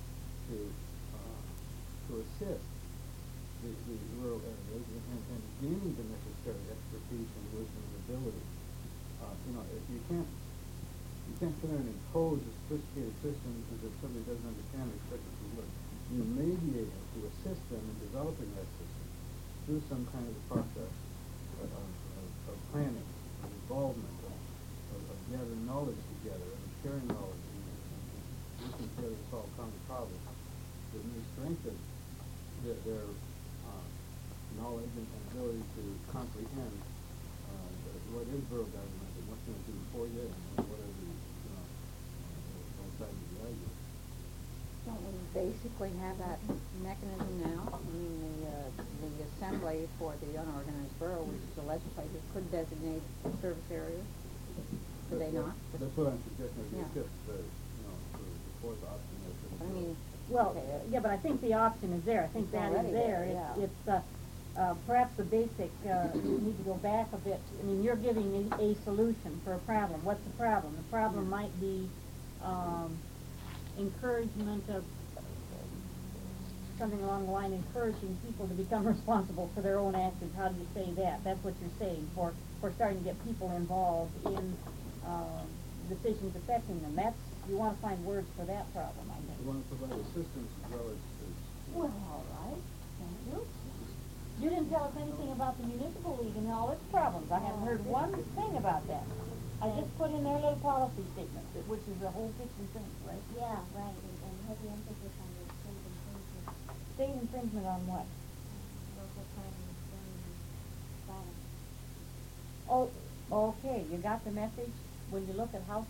assist the rural areas and gaining the necessary expertise and wisdom and ability. If you can't sit there and impose a sophisticated system that somebody doesn't understand or expect it to work. You may be able to assist them in developing that system through some kind of a process of planning, of involvement, of gathering knowledge together, and sharing knowledge, and working together to solve common problems that may strengthen their knowledge and ability to comprehend what is borough government and what's going to do for you and what are the both sides of the argument. Don't we basically have that mechanism now? I mean, the assembly for the unorganized borough, which is the legislature, could designate service areas. Could they not? That's what I'm suggesting. Yeah. It's just the fourth option. I mean, well, yeah, but I think the option is there. I think It's that already is there. there, yeah. It's perhaps the basic, you need to go back a bit. I mean, you're giving a solution for a problem. What's the problem? The problem might be encouragement of something along the line, encouraging people to become responsible for their own actions. How do you say that? That's what you're saying, for starting to get people involved in decisions affecting them. You want to find words for that problem, I think. You want to provide assistance as well as Well, all right. Thank you. You didn't tell us anything about the municipal league and all its problems. I haven't heard one thing about that. I just put in their little policy statement, which is a whole kitchen sink, right? Yeah, right, and heavy emphasis on the state infringement, State infringement on what? local planning and zoning and planning. Oh, okay. You got the message? When you look at House Bill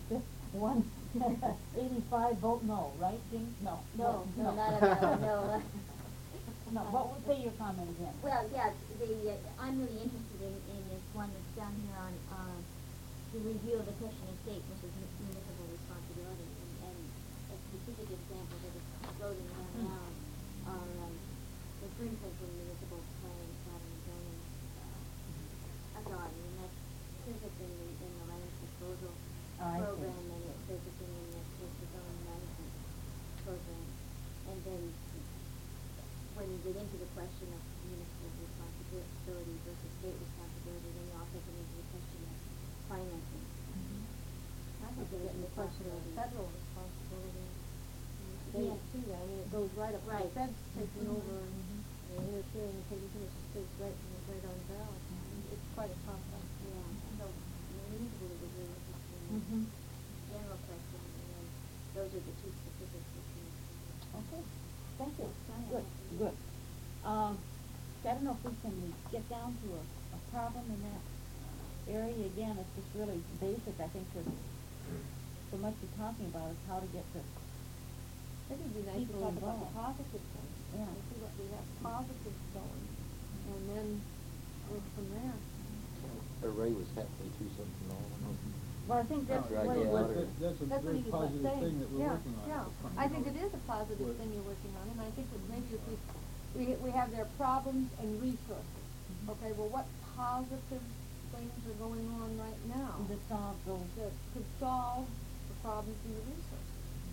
one, 85 vote no, right, Jim? No. No, not at all, no. No, what would say your comment again? Well, yeah, I'm really interested in this one that's down here on the review of the question of state versus municipal responsibility. And a specific example that is floating around now are, for instance, in municipal planning, planning and zoning authority, and that's physically in the land disposal program, and it's physically in the zone management program. And then when you get into the question of municipal responsibility versus state responsibility, then you also get into the question of financing. I think you get in the question of federal responsibility. They Yeah. see that, I mean, it goes right up to the feds taking over and interfering and taking care of states right on balance. It's quite a complex. Yeah, so municipal would agree with this general question, and then those are the two specific issues. Okay, thank you. Good, good. I don't know if we can get down to a problem in that area. Again, it's just really basic, I think, for so much you're talking about is how to get the I think it'd be nice to people talk about the involved. positive things. Yeah. And see what we have positive going, and then work from there. Ray was halfway through something all Well, I think that's Right, what yeah. what- That's a That's what very he was positive saying. thing that we're Yeah, working on. yeah. I think it is a positive thing you're working on, and I think that maybe if we have their problems and resources. Okay, well, what positive things are going on right now that solve those. that could solve the problems and the resources?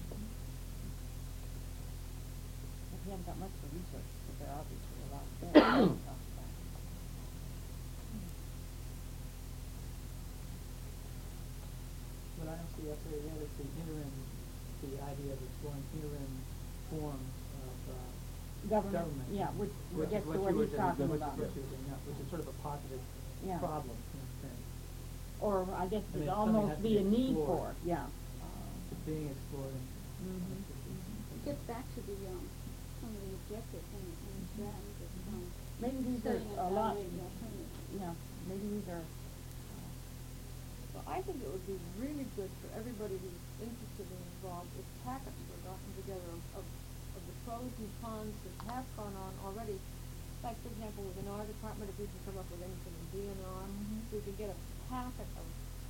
We haven't got much for research, but there are obviously a lot there to talk about. But I don't see up there yet, it's the interim, the idea of exploring interim forms of government. Yeah, which gets to what what you were he's saying, talking what about. you were saying, yeah, which is sort of a positive Yeah. problem in a sense, Or I guess I mean, there'd something almost has to be be a need for, explored. yeah. being explored. It gets back to the some of the objectives and strategies. Maybe these are a lot, yeah, maybe these are, Well, I think it would be really good for everybody who's interested and involved if packets were gotten together of the pros and cons that have gone on already. Like, for example, within our department, if we can come up with anything in DNR, we could get a packet of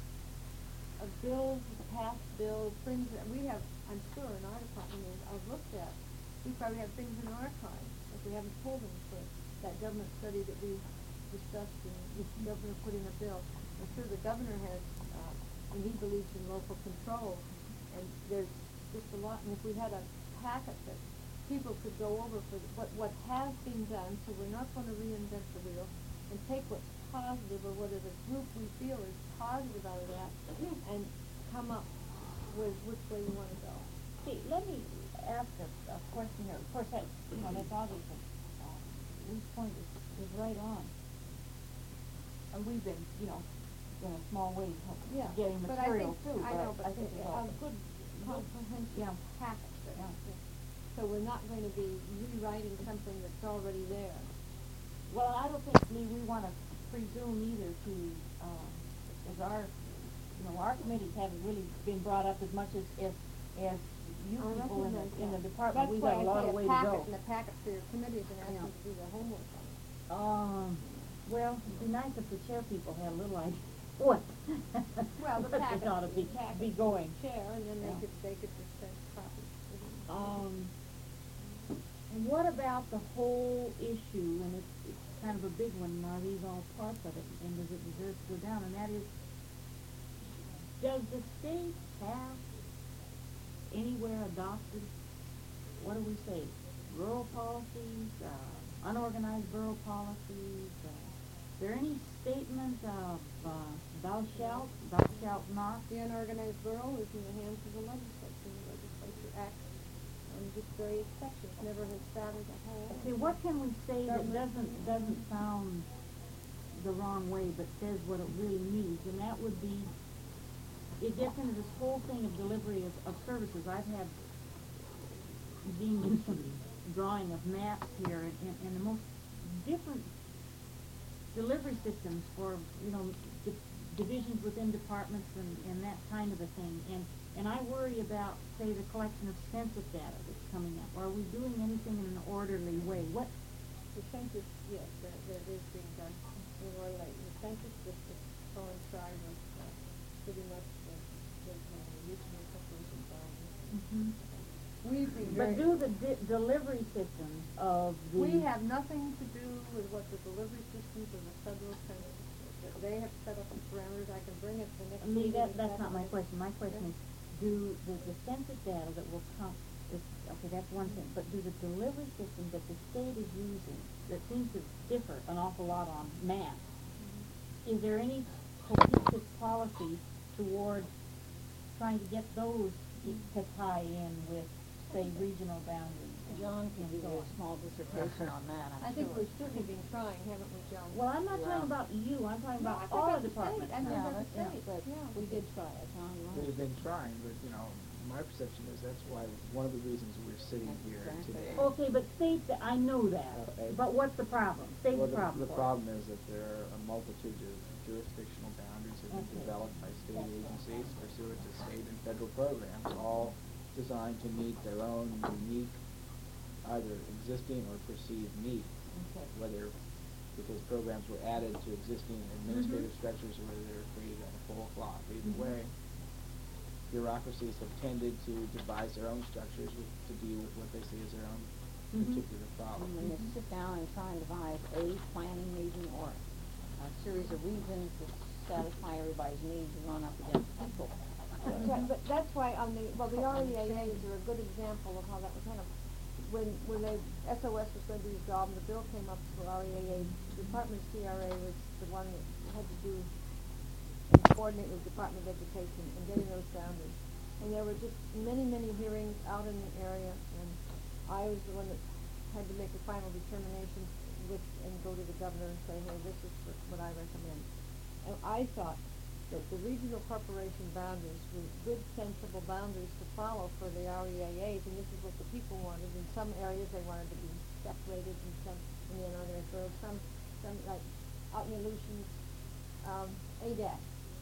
bills, past bills, things that we have, I'm sure in our department, I've looked at, we probably have things in archives if we haven't pulled them for that government study that we discussed and which the governor put in a bill. I'm sure the governor has, and he believes in local control, and there's just a lot, and if we had a packet that people could go over for what has been done, so we're not going to reinvent the wheel, and take what's positive or what as a group we feel is positive out of that, and come up with which way we want to go. see, let me ask a question here. Of course, that, that's obvious. Lee's point is right on. And we've been, in a small way, getting but I material think, too, I know, but I think it's a all. good comprehensive packet. Yeah. So we're not going to be rewriting something that's already there. Well, I don't think, Lee, we want to presume either to, as our committees haven't really been brought up as much as you I people in recognize the that. department. That's We've why got a lot of way to I say a go. packet and a packet for your committees and ask them to do their homework on it. Well, it'd be nice if the chair people had a little idea what. Well, the what packet, they ought to be going. chair, and then Yeah. they could just send copies. What about the whole issue, and it's kind of a big one, and are these all parts of it, and does it deserve to go down, and that is, does the state have anywhere adopted, what do we say, rural policies, unorganized borough policies? Is there any statement of thou shalt not? The unorganized borough is in the hands of the legislature, and the legislature acts on just various sections, never has sat as a whole. Okay, what can we say that doesn't sound the wrong way, but says what it really means, and that would be, it gets into this whole thing of delivery of services. I've had Dean do some drawing of maps here, and the most different delivery systems for, divisions within departments and that kind of a thing, and And I worry about, say, the collection of census data that's coming up. Are we doing anything in an orderly way? What? The census, yes, that is being done more late. The census just to coincide with pretty much the regional population boundaries. We've been But do the delivery systems of the... We have nothing to do with what the delivery systems of the federal census. They have set up the parameters. I can bring it to the next meeting. That's not my question. My question is, do the census data that will come, okay, that's one thing, but do the delivery systems that the state is using, that seems to differ an awful lot on math, is there any cohesive policy toward trying to get those to tie in with, say, regional boundaries? John can give you a small dissertation on that, I think we've certainly been trying, haven't we, John? Well, I'm not talking about you. I'm talking about all the departments. I mean, about the yeah, state. but we did try it, John. You want to- We've been trying, but, my perception is that's why, one of the reasons we're sitting here today. Okay, but state, I know that. But what's the problem? State Well, the problem. the problem is that there are a multitude of jurisdictional boundaries that have been developed by state agencies pursuant to state and federal programs, all designed to meet their own unique, either existing or perceived needs, whether because programs were added to existing administrative structures or whether they were created on a full clock. Either way, bureaucracies have tended to devise their own structures to deal with what they see as their own particular problem. When they sit down and try and devise a planning meeting or a series of reasons to satisfy everybody's needs and run up against people. But that's why the REAAs are a good example of how that was kind of, when the SOS was going to do his job and the bill came up for REAA, the Department of CRA was the one that had to do and coordinate with Department of Education and getting those boundaries. And there were just many, many hearings out in the area, and I was the one that had to make the final determination and go to the governor and say, hey, this is what I recommend. And I thought that the regional corporation boundaries were good, sensible boundaries to follow for the REAAs, and this is what the people wanted. In some areas, they wanted to be separated, in the northern referral, some like out in Aleutians, ADAC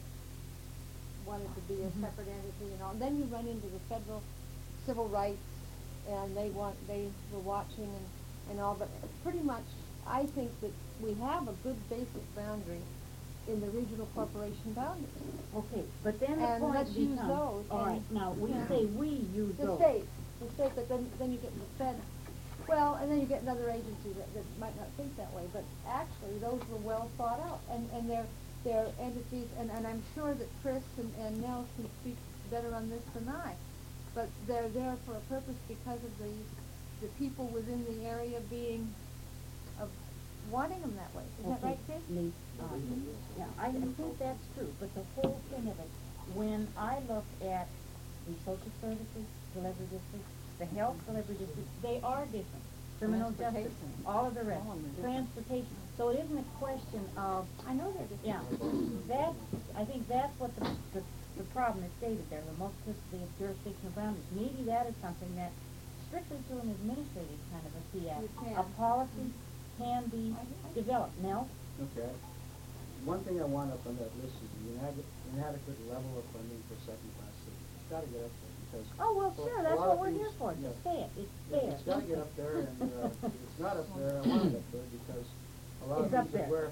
wanted to be a separate entity and all. And then you run into the federal civil rights, and they were watching and all. But pretty much, I think that we have a good basic boundary in the regional corporation boundaries. Okay, but then the and point let's use becomes, those. all right, now we say we use the those. The state, but then you get the Fed. Well, and then you get another agency that might not think that way, but actually those were well thought out, and they're entities, and I'm sure that Chris and Nels can speak better on this than I, but they're there for a purpose because of the people within the area being of wanting them that way. Is that right, Chris? Lee, yeah, I think that's true, but the whole thing of it, when I look at the social services delivery districts, the health delivery districts, they are different. Criminal justice, all of the rest, transportation. So it isn't a question of, I know they're different. yeah, I think that's what the problem is stated there, the multiplicity of jurisdictional boundaries. Maybe that is something that, strictly to an administrative kind of a fiat, a policy can be developed. Nell? Okay. One thing I want up on that list is the inadequate level of funding for second-class cities. It's got to get up there because... Oh, well, sure, that's what we're here for. Just say it. It's there. It's got to get up there, and if it's not up there, I want it up there because a lot of things that we're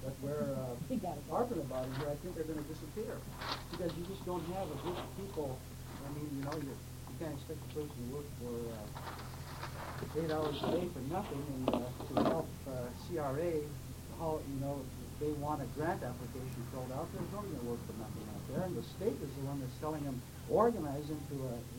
harping about here, I think are going to disappear because you just don't have a group of people. I mean, you can't expect a person to work for 8 hours a day for nothing, and to help CRA, they want a grant application filled out. They're going to work for nothing out there, and the state is the one that's telling them organize into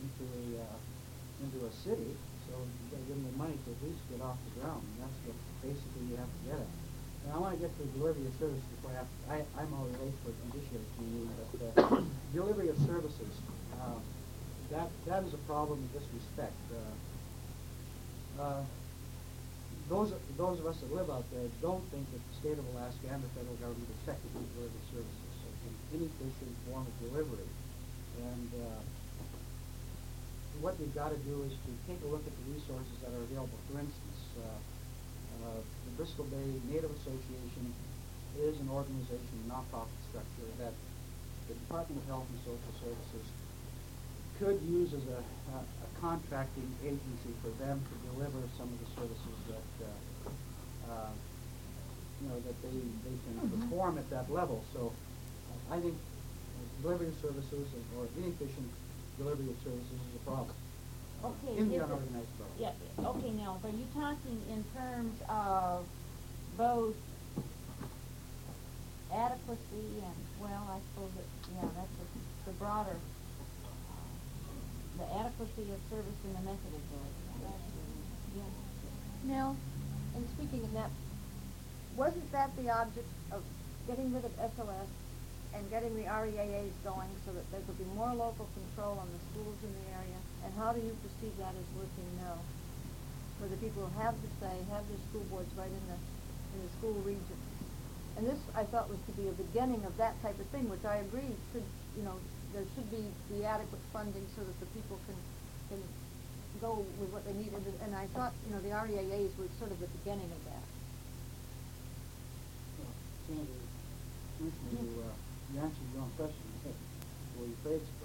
a city. So you got to give them the money to at least get off the ground, and that's what basically you have to get at. And I want to get to the delivery of services before I'm already late for judiciary meeting, but delivery of services, that is a problem in this respect. Those of us that live out there don't think that the state of Alaska and the federal government effectively deliver services in any basic form of delivery. And what we've got to do is to take a look at the resources that are available. For instance, the Bristol Bay Native Association is an organization, a nonprofit structure that the Department of Health and Social Services could use as a contracting agency for them to deliver some of the services that, that they can perform at that level. So I think delivery of services or inefficient delivery of services is a problem. Okay. In the unorganized borough. Yeah, okay, now, are you talking in terms of both adequacy and, well, I suppose that's the broader, the adequacy of service in the Methodist area? Yeah. Now, and speaking in that, wasn't that the object of getting rid of SOS and getting the REAAs going so that there could be more local control on the schools in the area? And how do you perceive that as working now? For the people who have the say, have their school boards right in the school region. And this, I thought, was to be a beginning of that type of thing, which I agree should, there should be the adequate funding so that the people can go with what they need. And I thought, the REAAs were sort of the beginning of that. Sandra, Commissioner, you answered your own question. Well, you phrased it.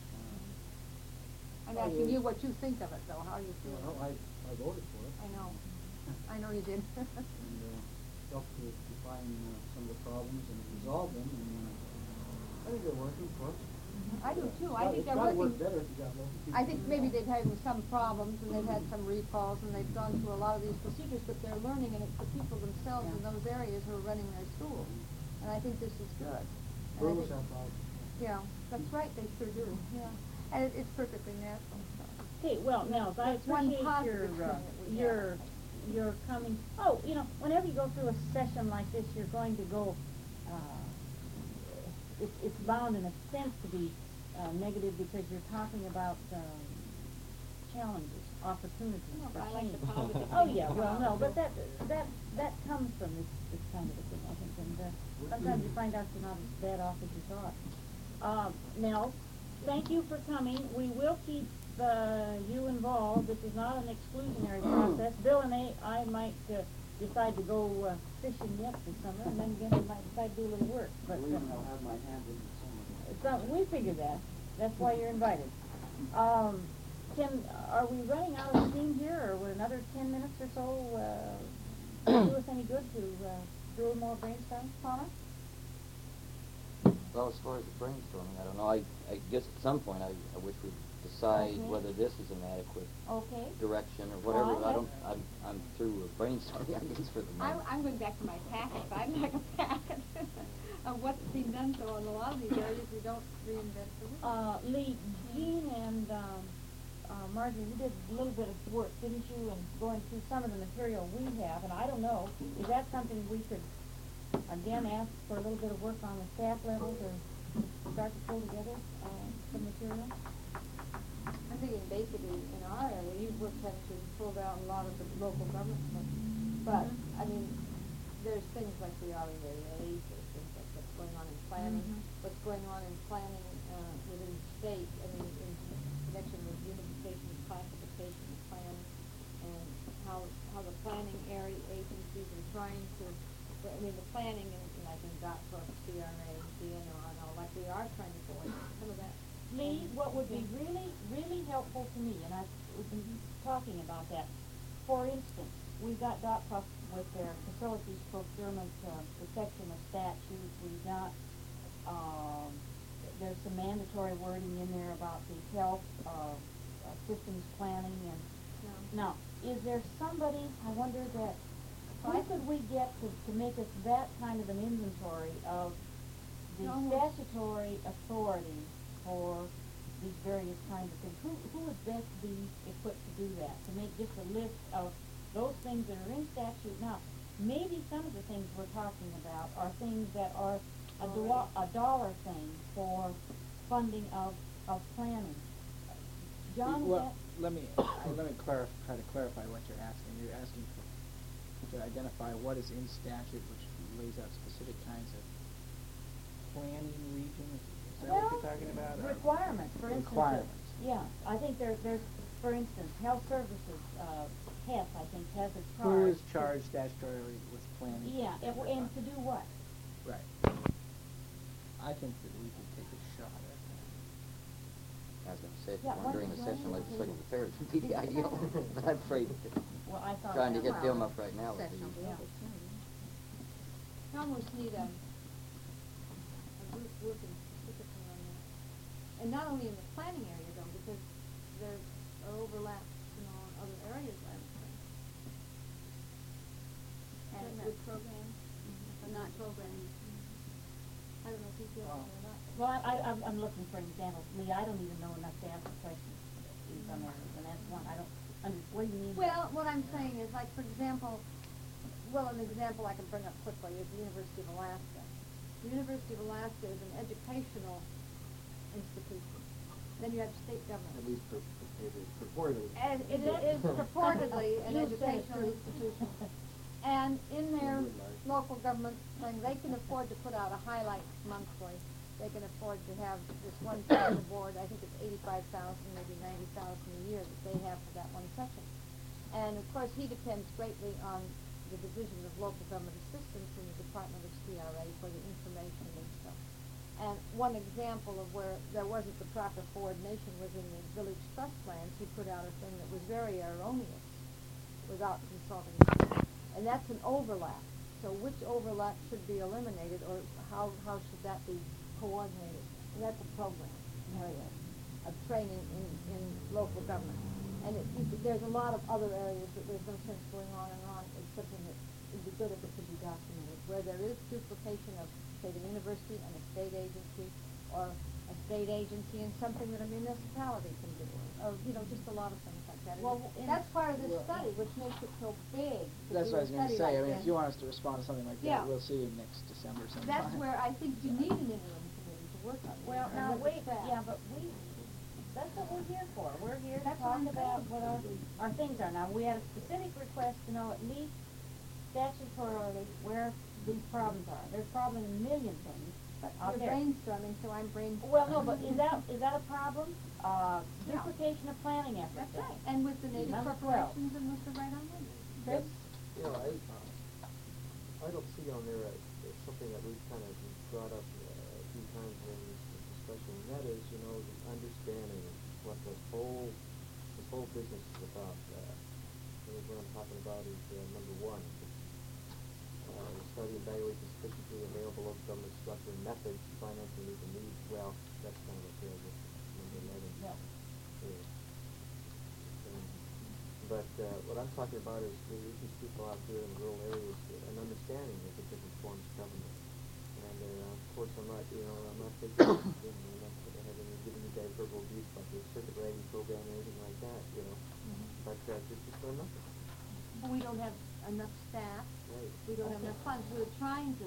I'm asking you what you think of it, though. How you feel? Well, I voted for it. I know. I know you did. And helped to define some of the problems and resolve them. And I think they're working for us. I do too. I think they're working. Work better if you got local people. I think maybe they've had some problems and they've had some recalls and they've gone through a lot of these procedures, but they're learning, and it's the people themselves in those areas who are running their schools. And I think this is good. Boroughs have problems. Yeah, that's right. They sure do. Yeah, and it's perfectly natural. So. Okay, well, now, I That's one appreciate positive thing that we have. your coming, whenever you go through a session like this, you're going to go, it's bound in a sense to be negative because you're talking about challenges, opportunities for I like change. the positive. Oh, yeah, well, no, but that comes from this kind of a thing, I think, and sometimes you find out you're not as bad off as you thought. Nell, thank you for coming. We will keep you involved. This is not an exclusionary process. Bill and I might decide to go fishing yet this summer, and then again we might decide to do a little work. But I'll have my hand in the summer. we figured that. That's why you're invited. Tim, are we running out of steam here, or would another 10 minutes or so do us any good to do a more brainstorm, Paula? Well, as far as the brainstorming, I don't know. I guess at some point I wish we'd decide whether this is an adequate direction or whatever. I'm through with brainstorming, I guess, for the moment. I'm going back to my packet, but I'm like a packet of what's being done. So in a lot of these areas, we don't reinvent the wheel. Lee, Jean and Marjorie, you did a little bit of work, didn't you, in going through some of the material we have, and I don't know, is that something we could, again, ask for a little bit of work on the staff level to start to pull together some material? I'm thinking basically in our area, you've actually pulled out a lot of the local government stuff. But, I mean, there's things like the REAA, there's things like what's going on in planning, what's going on in planning within the state, I mean, in connection with unification, classification, planning, and how the planning area agencies are trying to, I mean, the planning and like in DOTFA, CRA, DNR, and all, like we are trying to go into some of that. Lee, what would be really, really helpful to me, and we've been talking about that, for instance, we've got DOTFA with their facilities procurement protection of statutes. We've got, there's some mandatory wording in there about the health systems planning. And now, is there somebody, I wonder that, who could we get to make us that kind of an inventory of the statutory authority for these various kinds of things? Who would best be equipped to do that, to make just a list of those things that are in statute? Now, maybe some of the things we're talking about are things that are a dollar thing for funding of planning. John, well, let me try to clarify what you're asking. You're asking to identify what is in statute, which lays out specific kinds of planning regions. Is that what you're talking about? Requirements, for instance. Requirements. Yeah, I think there's, for instance, health services, HES, I think, has a charge. Who is charged statutorily with planning? Yeah, and to do what? Right. I think that we could take a shot at that. I was going to say, if Yeah, one during the why session don't you legislative affairs would be the ideal, but I'm afraid Well, I thought trying to that- get them up right now would be... You almost need a group working specifically on that. And not only in the planning area though, because there are overlaps, in other areas, I would say. And with programs, but not programs. I don't know if you feel that or not. Well, I'm looking for examples. Lee, I don't even know enough to ask a question in some areas, and that's one. I don't what do you mean? Well, what I'm saying is, like, for example, an example I can bring up quickly is the University of Alaska. The University of Alaska is an educational institution. Then you have state government. At least purportedly. And it is purportedly an educational institution. And in their local government thing, they can afford to put out a highlight monthly. They can afford to have this one section board. I think it's $85,000, maybe $90,000 a year that they have for that one section. And of course, he depends greatly on the Division of Local Government Assistance in the Department of CRA for the information and stuff. And one example of where there wasn't the proper coordination was in the village trust plans. He put out a thing that was very erroneous without consulting us. And that's an overlap. So which overlap should be eliminated, or how should that be coordinated? And that's a program area of training in local government. And there's a lot of other areas that there's no sense going on and on. It's something that would be good if it could be documented, where there is duplication of, say, the university and a state agency, or a state agency and something that a municipality can do, or, just a lot of things like that. Well, That's part of this study, which makes it so big. That's what I was going to say. Like if you want us to respond to something like that, we'll see you next December sometime. That's where I think you need an interim committee to work on. Well, now wait, but that's what we're here for. We're here to talk about what our things are. Now, we had a specific request to know at least statutorily where these problems are. There's probably a million things, but out You're there. brainstorming, so I'm brainstorming. Well, no, but is that a problem? Duplication of planning efforts. That's right. And with the native Number 12. corporations and with the right on land. Chris? I don't see on there something that we've kind of brought up a few times in this discussion, and that is, the understanding what this whole business is about. What I'm talking about is number one, study, evaluate the sufficiency of available local government structure and methods, financing the needs. Well, that's kind of a failure. Number 11. Yeah. But what I'm talking about is these people out there in rural areas, an understanding of the different forms of government. And of course, I'm not thinking, I'm not having giving you guys verbal abuse about the circuit riding program or anything like that, But just for nothing. We don't have enough staff. Right. We don't have enough funds. We're trying to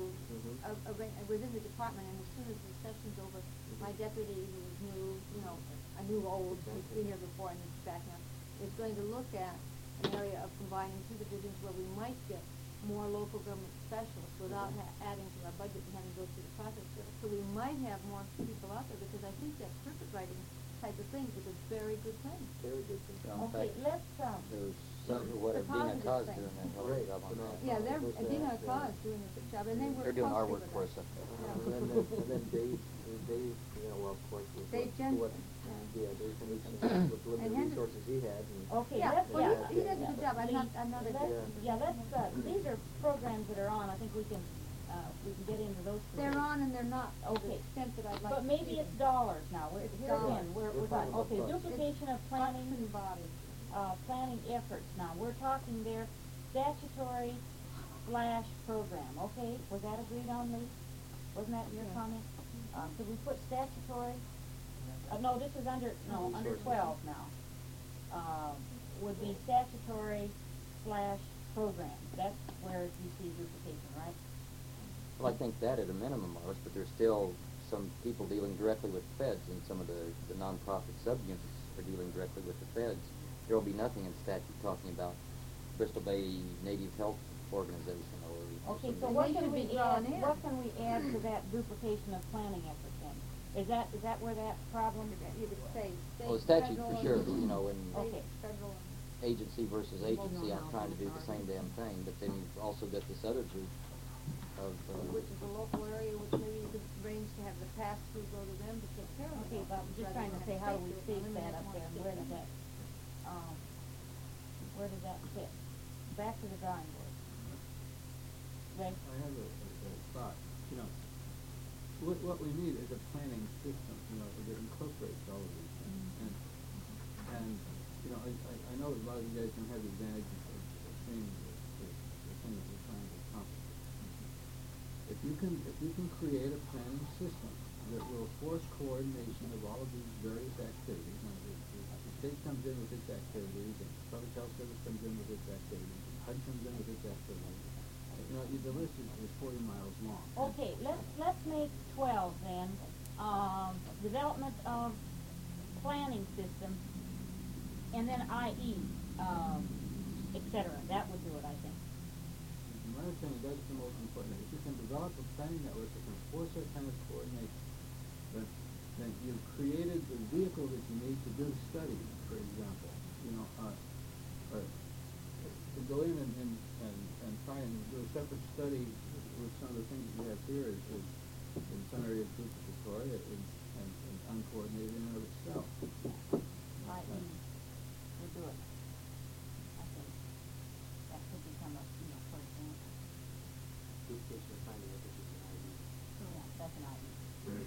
within the department, and as soon as the session's over, my deputy, who is new, a new old, who's been here before and is back now, is going to look at an area of combining two divisions where we might get more local government specialists without adding to our budget and having to go through the process. So we might have more people out there, because I think that circuit writing type of thing is a very good thing. Very good thing. Okay, let's There's Dina Cause doing that hell of a job on that. Yeah, Dina Cause is doing a good job, and they work They're doing our closely work with for us us. up there. And then Dave, of course, with Dave Jensen. Dave Jensen, with limited resources he had. Okay, Yeah, let's, well, he does a good job. I'm not these are programs that are on. I think we can get into those. They're on and they're not. To the Okay. extent that I'd like. But to maybe see it's them. dollars now. We're talking, okay, bucks. duplication of planning, Bucks and bodies. planning efforts now. We're talking there statutory / program, okay? Was that agreed on, Lee? Wasn't that your comment? Could we put statutory? No, this is under 12 now. Would be statutory / program. That's where you see duplication, right? Well, I think that at a minimum, Lois, but there's still some people dealing directly with feds, and some of the nonprofit sub-units are dealing directly with the feds. There will be nothing in statute talking about Bristol Bay Native Health Organization or... Okay, so what can we add to that duplication of planning effort then? Is that where that problem? You could say state, Well, the statute federal, for sure, and Okay. federal. agency versus agency, I'm trying to do the same damn thing, but then you've also got this other group which is a local area, which maybe you could arrange to have the pass-through go to them to take care of it. Okay, but I'm just trying to say, how do we stake that up there, and where does that fit? Back to the drawing board. Ray? I have a thought. You know, what we need is a planning system, you know, that incorporates all of these things. And you know, I know a lot of you guys don't have the advantage of seeing the thing that we're trying to accomplish. If you can create a planning system that will force coordination of all of these various activities, now the state comes in with its activities, and the public health service comes in with its activities, and HUD comes in with its activities. You know, the list is 40 miles long. Okay, let's make 12 then. Development of planning system, and then IE, et cetera. That would do it, I think. In my opinion, that's the most important. If you can develop a planning network that can force that kind of coordination, then you've created the vehicle that you need to do studies, for example. You know, to go in and try and do a separate study with some of the things we have here is in some areas duplicatorial and uncoordinated in and of itself. IE would do it. I think that could become a, for example. Yeah, that's an IE.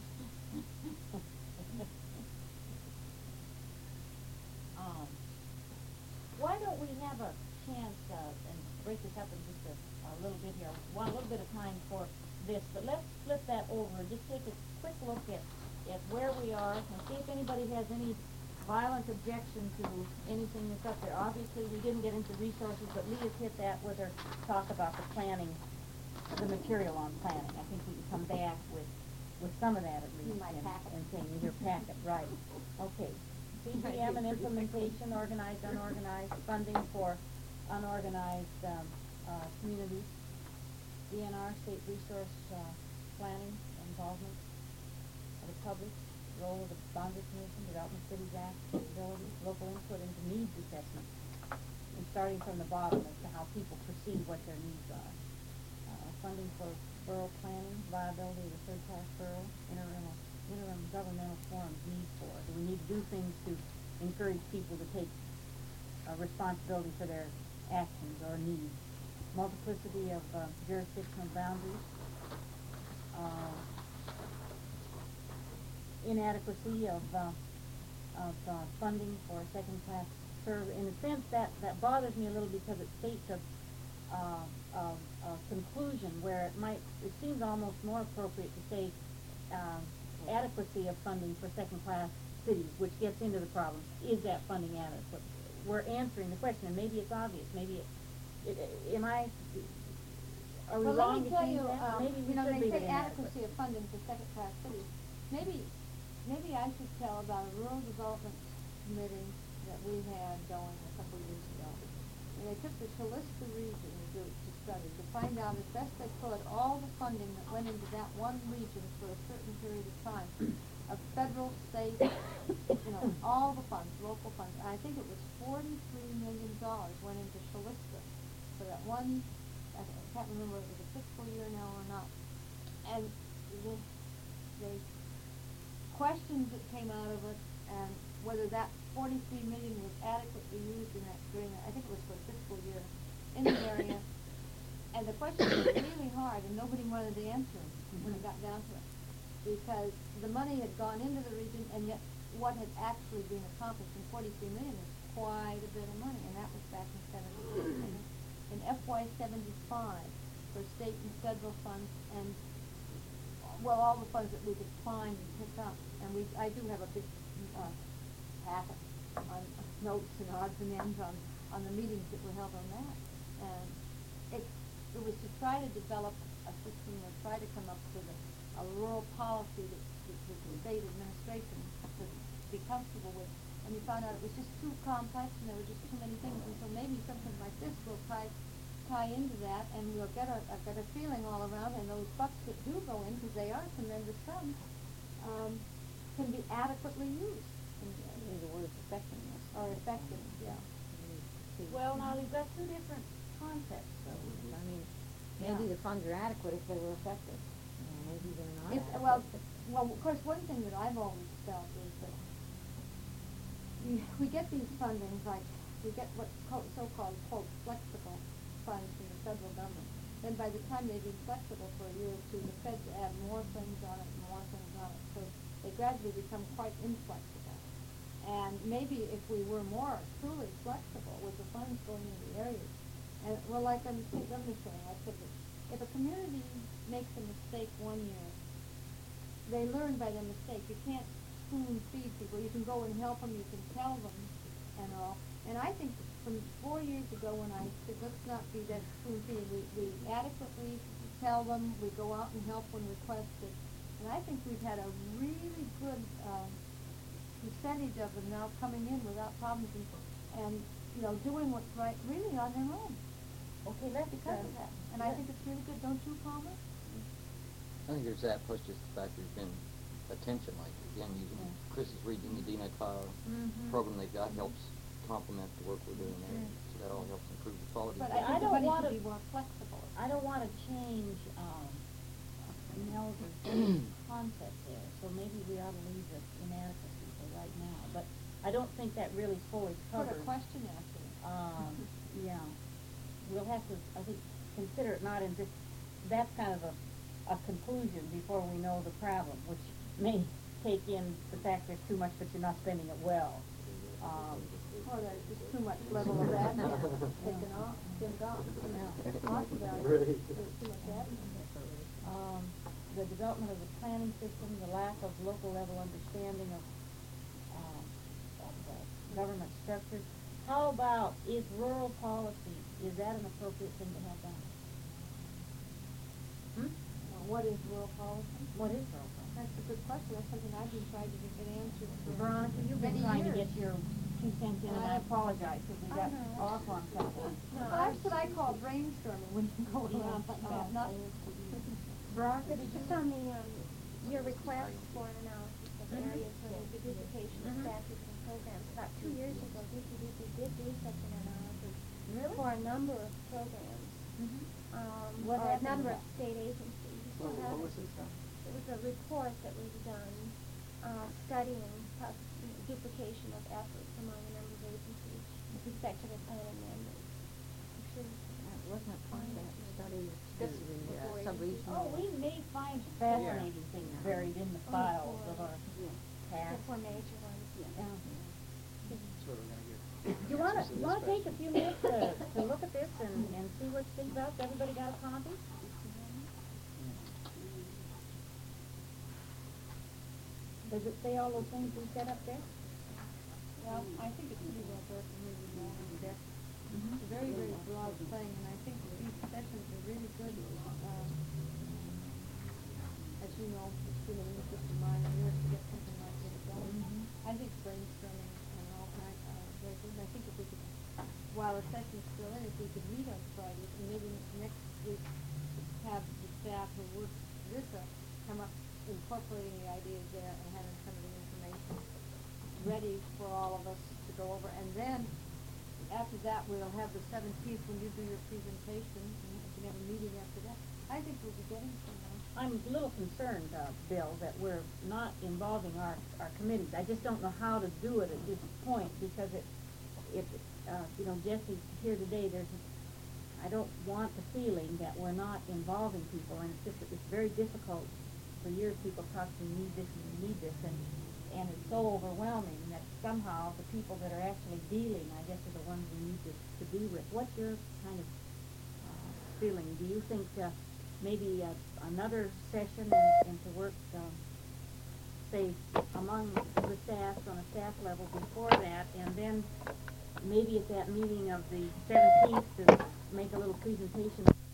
Why don't we have a chance, and break this up in just a little bit here, want a little bit of time for this, but let's flip that over and just take a quick look at where we are and see if anybody has any violent objection to anything that's up there. Obviously, we didn't get into resources, but Leah's hit that with her talk about the planning, the material on planning. I think we can come back with some of that at least. And saying in your packet, right. Okay. CGM and implementation, organized, unorganized, funding for unorganized communities, DNR, state resource planning, involvement of the public, role of the Boundary Commission, Development Cities Act, capabilities, local input into needs assessment, and starting from the bottom as to how people perceive what their needs are. Funding for borough planning, viability of the third-class borough, interim governmental forums need for. Do we need to do things to encourage people to take responsibility for their actions or needs? Multiplicity of jurisdictional boundaries, inadequacy of funding for second-class service. In a sense, that bothers me a little because it states a conclusion where it seems almost more appropriate to say adequacy of funding for second-class cities, which gets into the problem. Is that funding adequate? We're answering the question, and maybe it's obvious. Maybe are we wrong to change that? Maybe we should they leave it say inadequate. adequacy of funding for second-class cities. Maybe I should tell about a rural development committee that we had going a couple of years ago. And they took the Chaliska region to study, to find out as best they could all the funding that went into that one region for a certain period of time, of federal, state, all the funds, local funds. And I think it was $43 million went into Chaliska for that one. I can't remember if it was a fiscal year now or not. And the questions that came out of it, and whether that $43 million was adequately used during that, I think it was for a fiscal year in the area. And the questions were really hard, and nobody wanted to answer them when it got down to it, because the money had gone into the region, and yet what had actually been accomplished in $43 million is quite a bit of money, and that was back in 76. In FY 75 for state and federal funds, and all the funds that we could find and pick up, and I do have a big packet on notes and odds and ends on the meetings that were held on that, and it was to try to develop a system or try to come up with a rural policy that the state administration could be comfortable with. And we found out it was just too complex and there were just too many things. And so maybe something like this will tie into that, and we'll get a feeling all around. And those bucks that do go in, because they are tremendous sums, can be adequately used. The word effectiveness. Or effective, yeah. Well, now we've got two different concepts. I mean, Maybe the funds are adequate if they were effective. You know, maybe they're not If, adequate. well, of course, one thing that I've always felt is that we get these fundings, like, we get what's so-called, quote, flexible funds from the federal government. Then by the time they've been flexible for a year or two, the feds add more things on it and more things on it. So they gradually become quite inflexible. And maybe if we were more truly flexible with the funds going into the areas, and, well, like the state governor saying, I said that if a community makes a mistake one year, they learn by their mistake. You can't spoon feed people. You can go and help them, you can tell them, and all. And I think from 4 years ago when I said, let's not be that spoon feeding, we adequately tell them, we go out and help when requested. And I think we've had a really good percentage of them now coming in without problems and you know, doing what's right really on their own. Okay, let's Because of that. And I think it's really good, don't you, Palmer? I think there's that, plus just the fact there's been attention, like, again, using Chris is reading the Dina program they've got helps complement the work we're doing there, so that all helps improve the quality. But I don't everybody want should to be more flexible. I don't want to change Mel's concept there, so maybe we ought to leave the inadequacy for right now. But I don't think that really fully Put covers. a question after it. Yeah, we'll have to, I think, consider it not in just, that's kind of a conclusion before we know the problem, which may take in the fact there's too much, but you're not spending it well. Or there's just too much level of admin taken off, skimmed off. Lots of that. There's too much admin. The development of the planning system, the lack of local level understanding of government structures. How about, is rural policy, is that an appropriate thing to have done? What is rural policy? What is rural policy? That's a good question. That's something I've been trying to get answered for Veronica, you've been many trying to years. get your 2 cents in, and I apologize because we got off on something. Well, that's what I call brainstorming when you go around like that. Not Veronica, did you? Just on the, your request for an analysis of areas where there's a duplication of statutes and programs, about 2 years ago, DCDC did do such an analysis for a number of programs, What or a happened number to of state agencies. What was this from? It was a report that was done studying duplication of efforts among a number of agencies with respect to their planning mandates. Wasn't it part of that study This to was the before sub-regional? Oh, we may find fascinating things buried in the files of our The past. 4 major ones. Yeah. That's what we're going to get. Do you want to take a few minutes to look at this and see what you think about it? Everybody got a copy? Does it say all those things we set up there? Well, I think it's pretty well broken really long and depth. It's a very, very broad thing, and I think that these sessions are really good. As you know, it's been an interest of mine and yours to get something like this done. I think brainstorming and all kinds very good. I think if we could, while the session's still in, if we could meet on Fridays and maybe next week have the staff who works with us come up incorporating the ideas there and having some of the information ready for all of us to go over. And then after that, we'll have the 17th when you do your presentation, and we can have a meeting after that. I think we'll be getting somewhere. I'm a little concerned, Bill, that we're not involving our committees. I just don't know how to do it at this point because you know, Jesse's here today. I don't want the feeling that we're not involving people, and it's very difficult. For years, people talk to me, need this and you need this, and it's so overwhelming that somehow the people that are actually dealing, I guess, are the ones we need to be with. What's your kind of feeling? Do you think maybe another session and to work, say, among the staff on a staff level before that, and then maybe at that meeting of the 17th to make a little presentation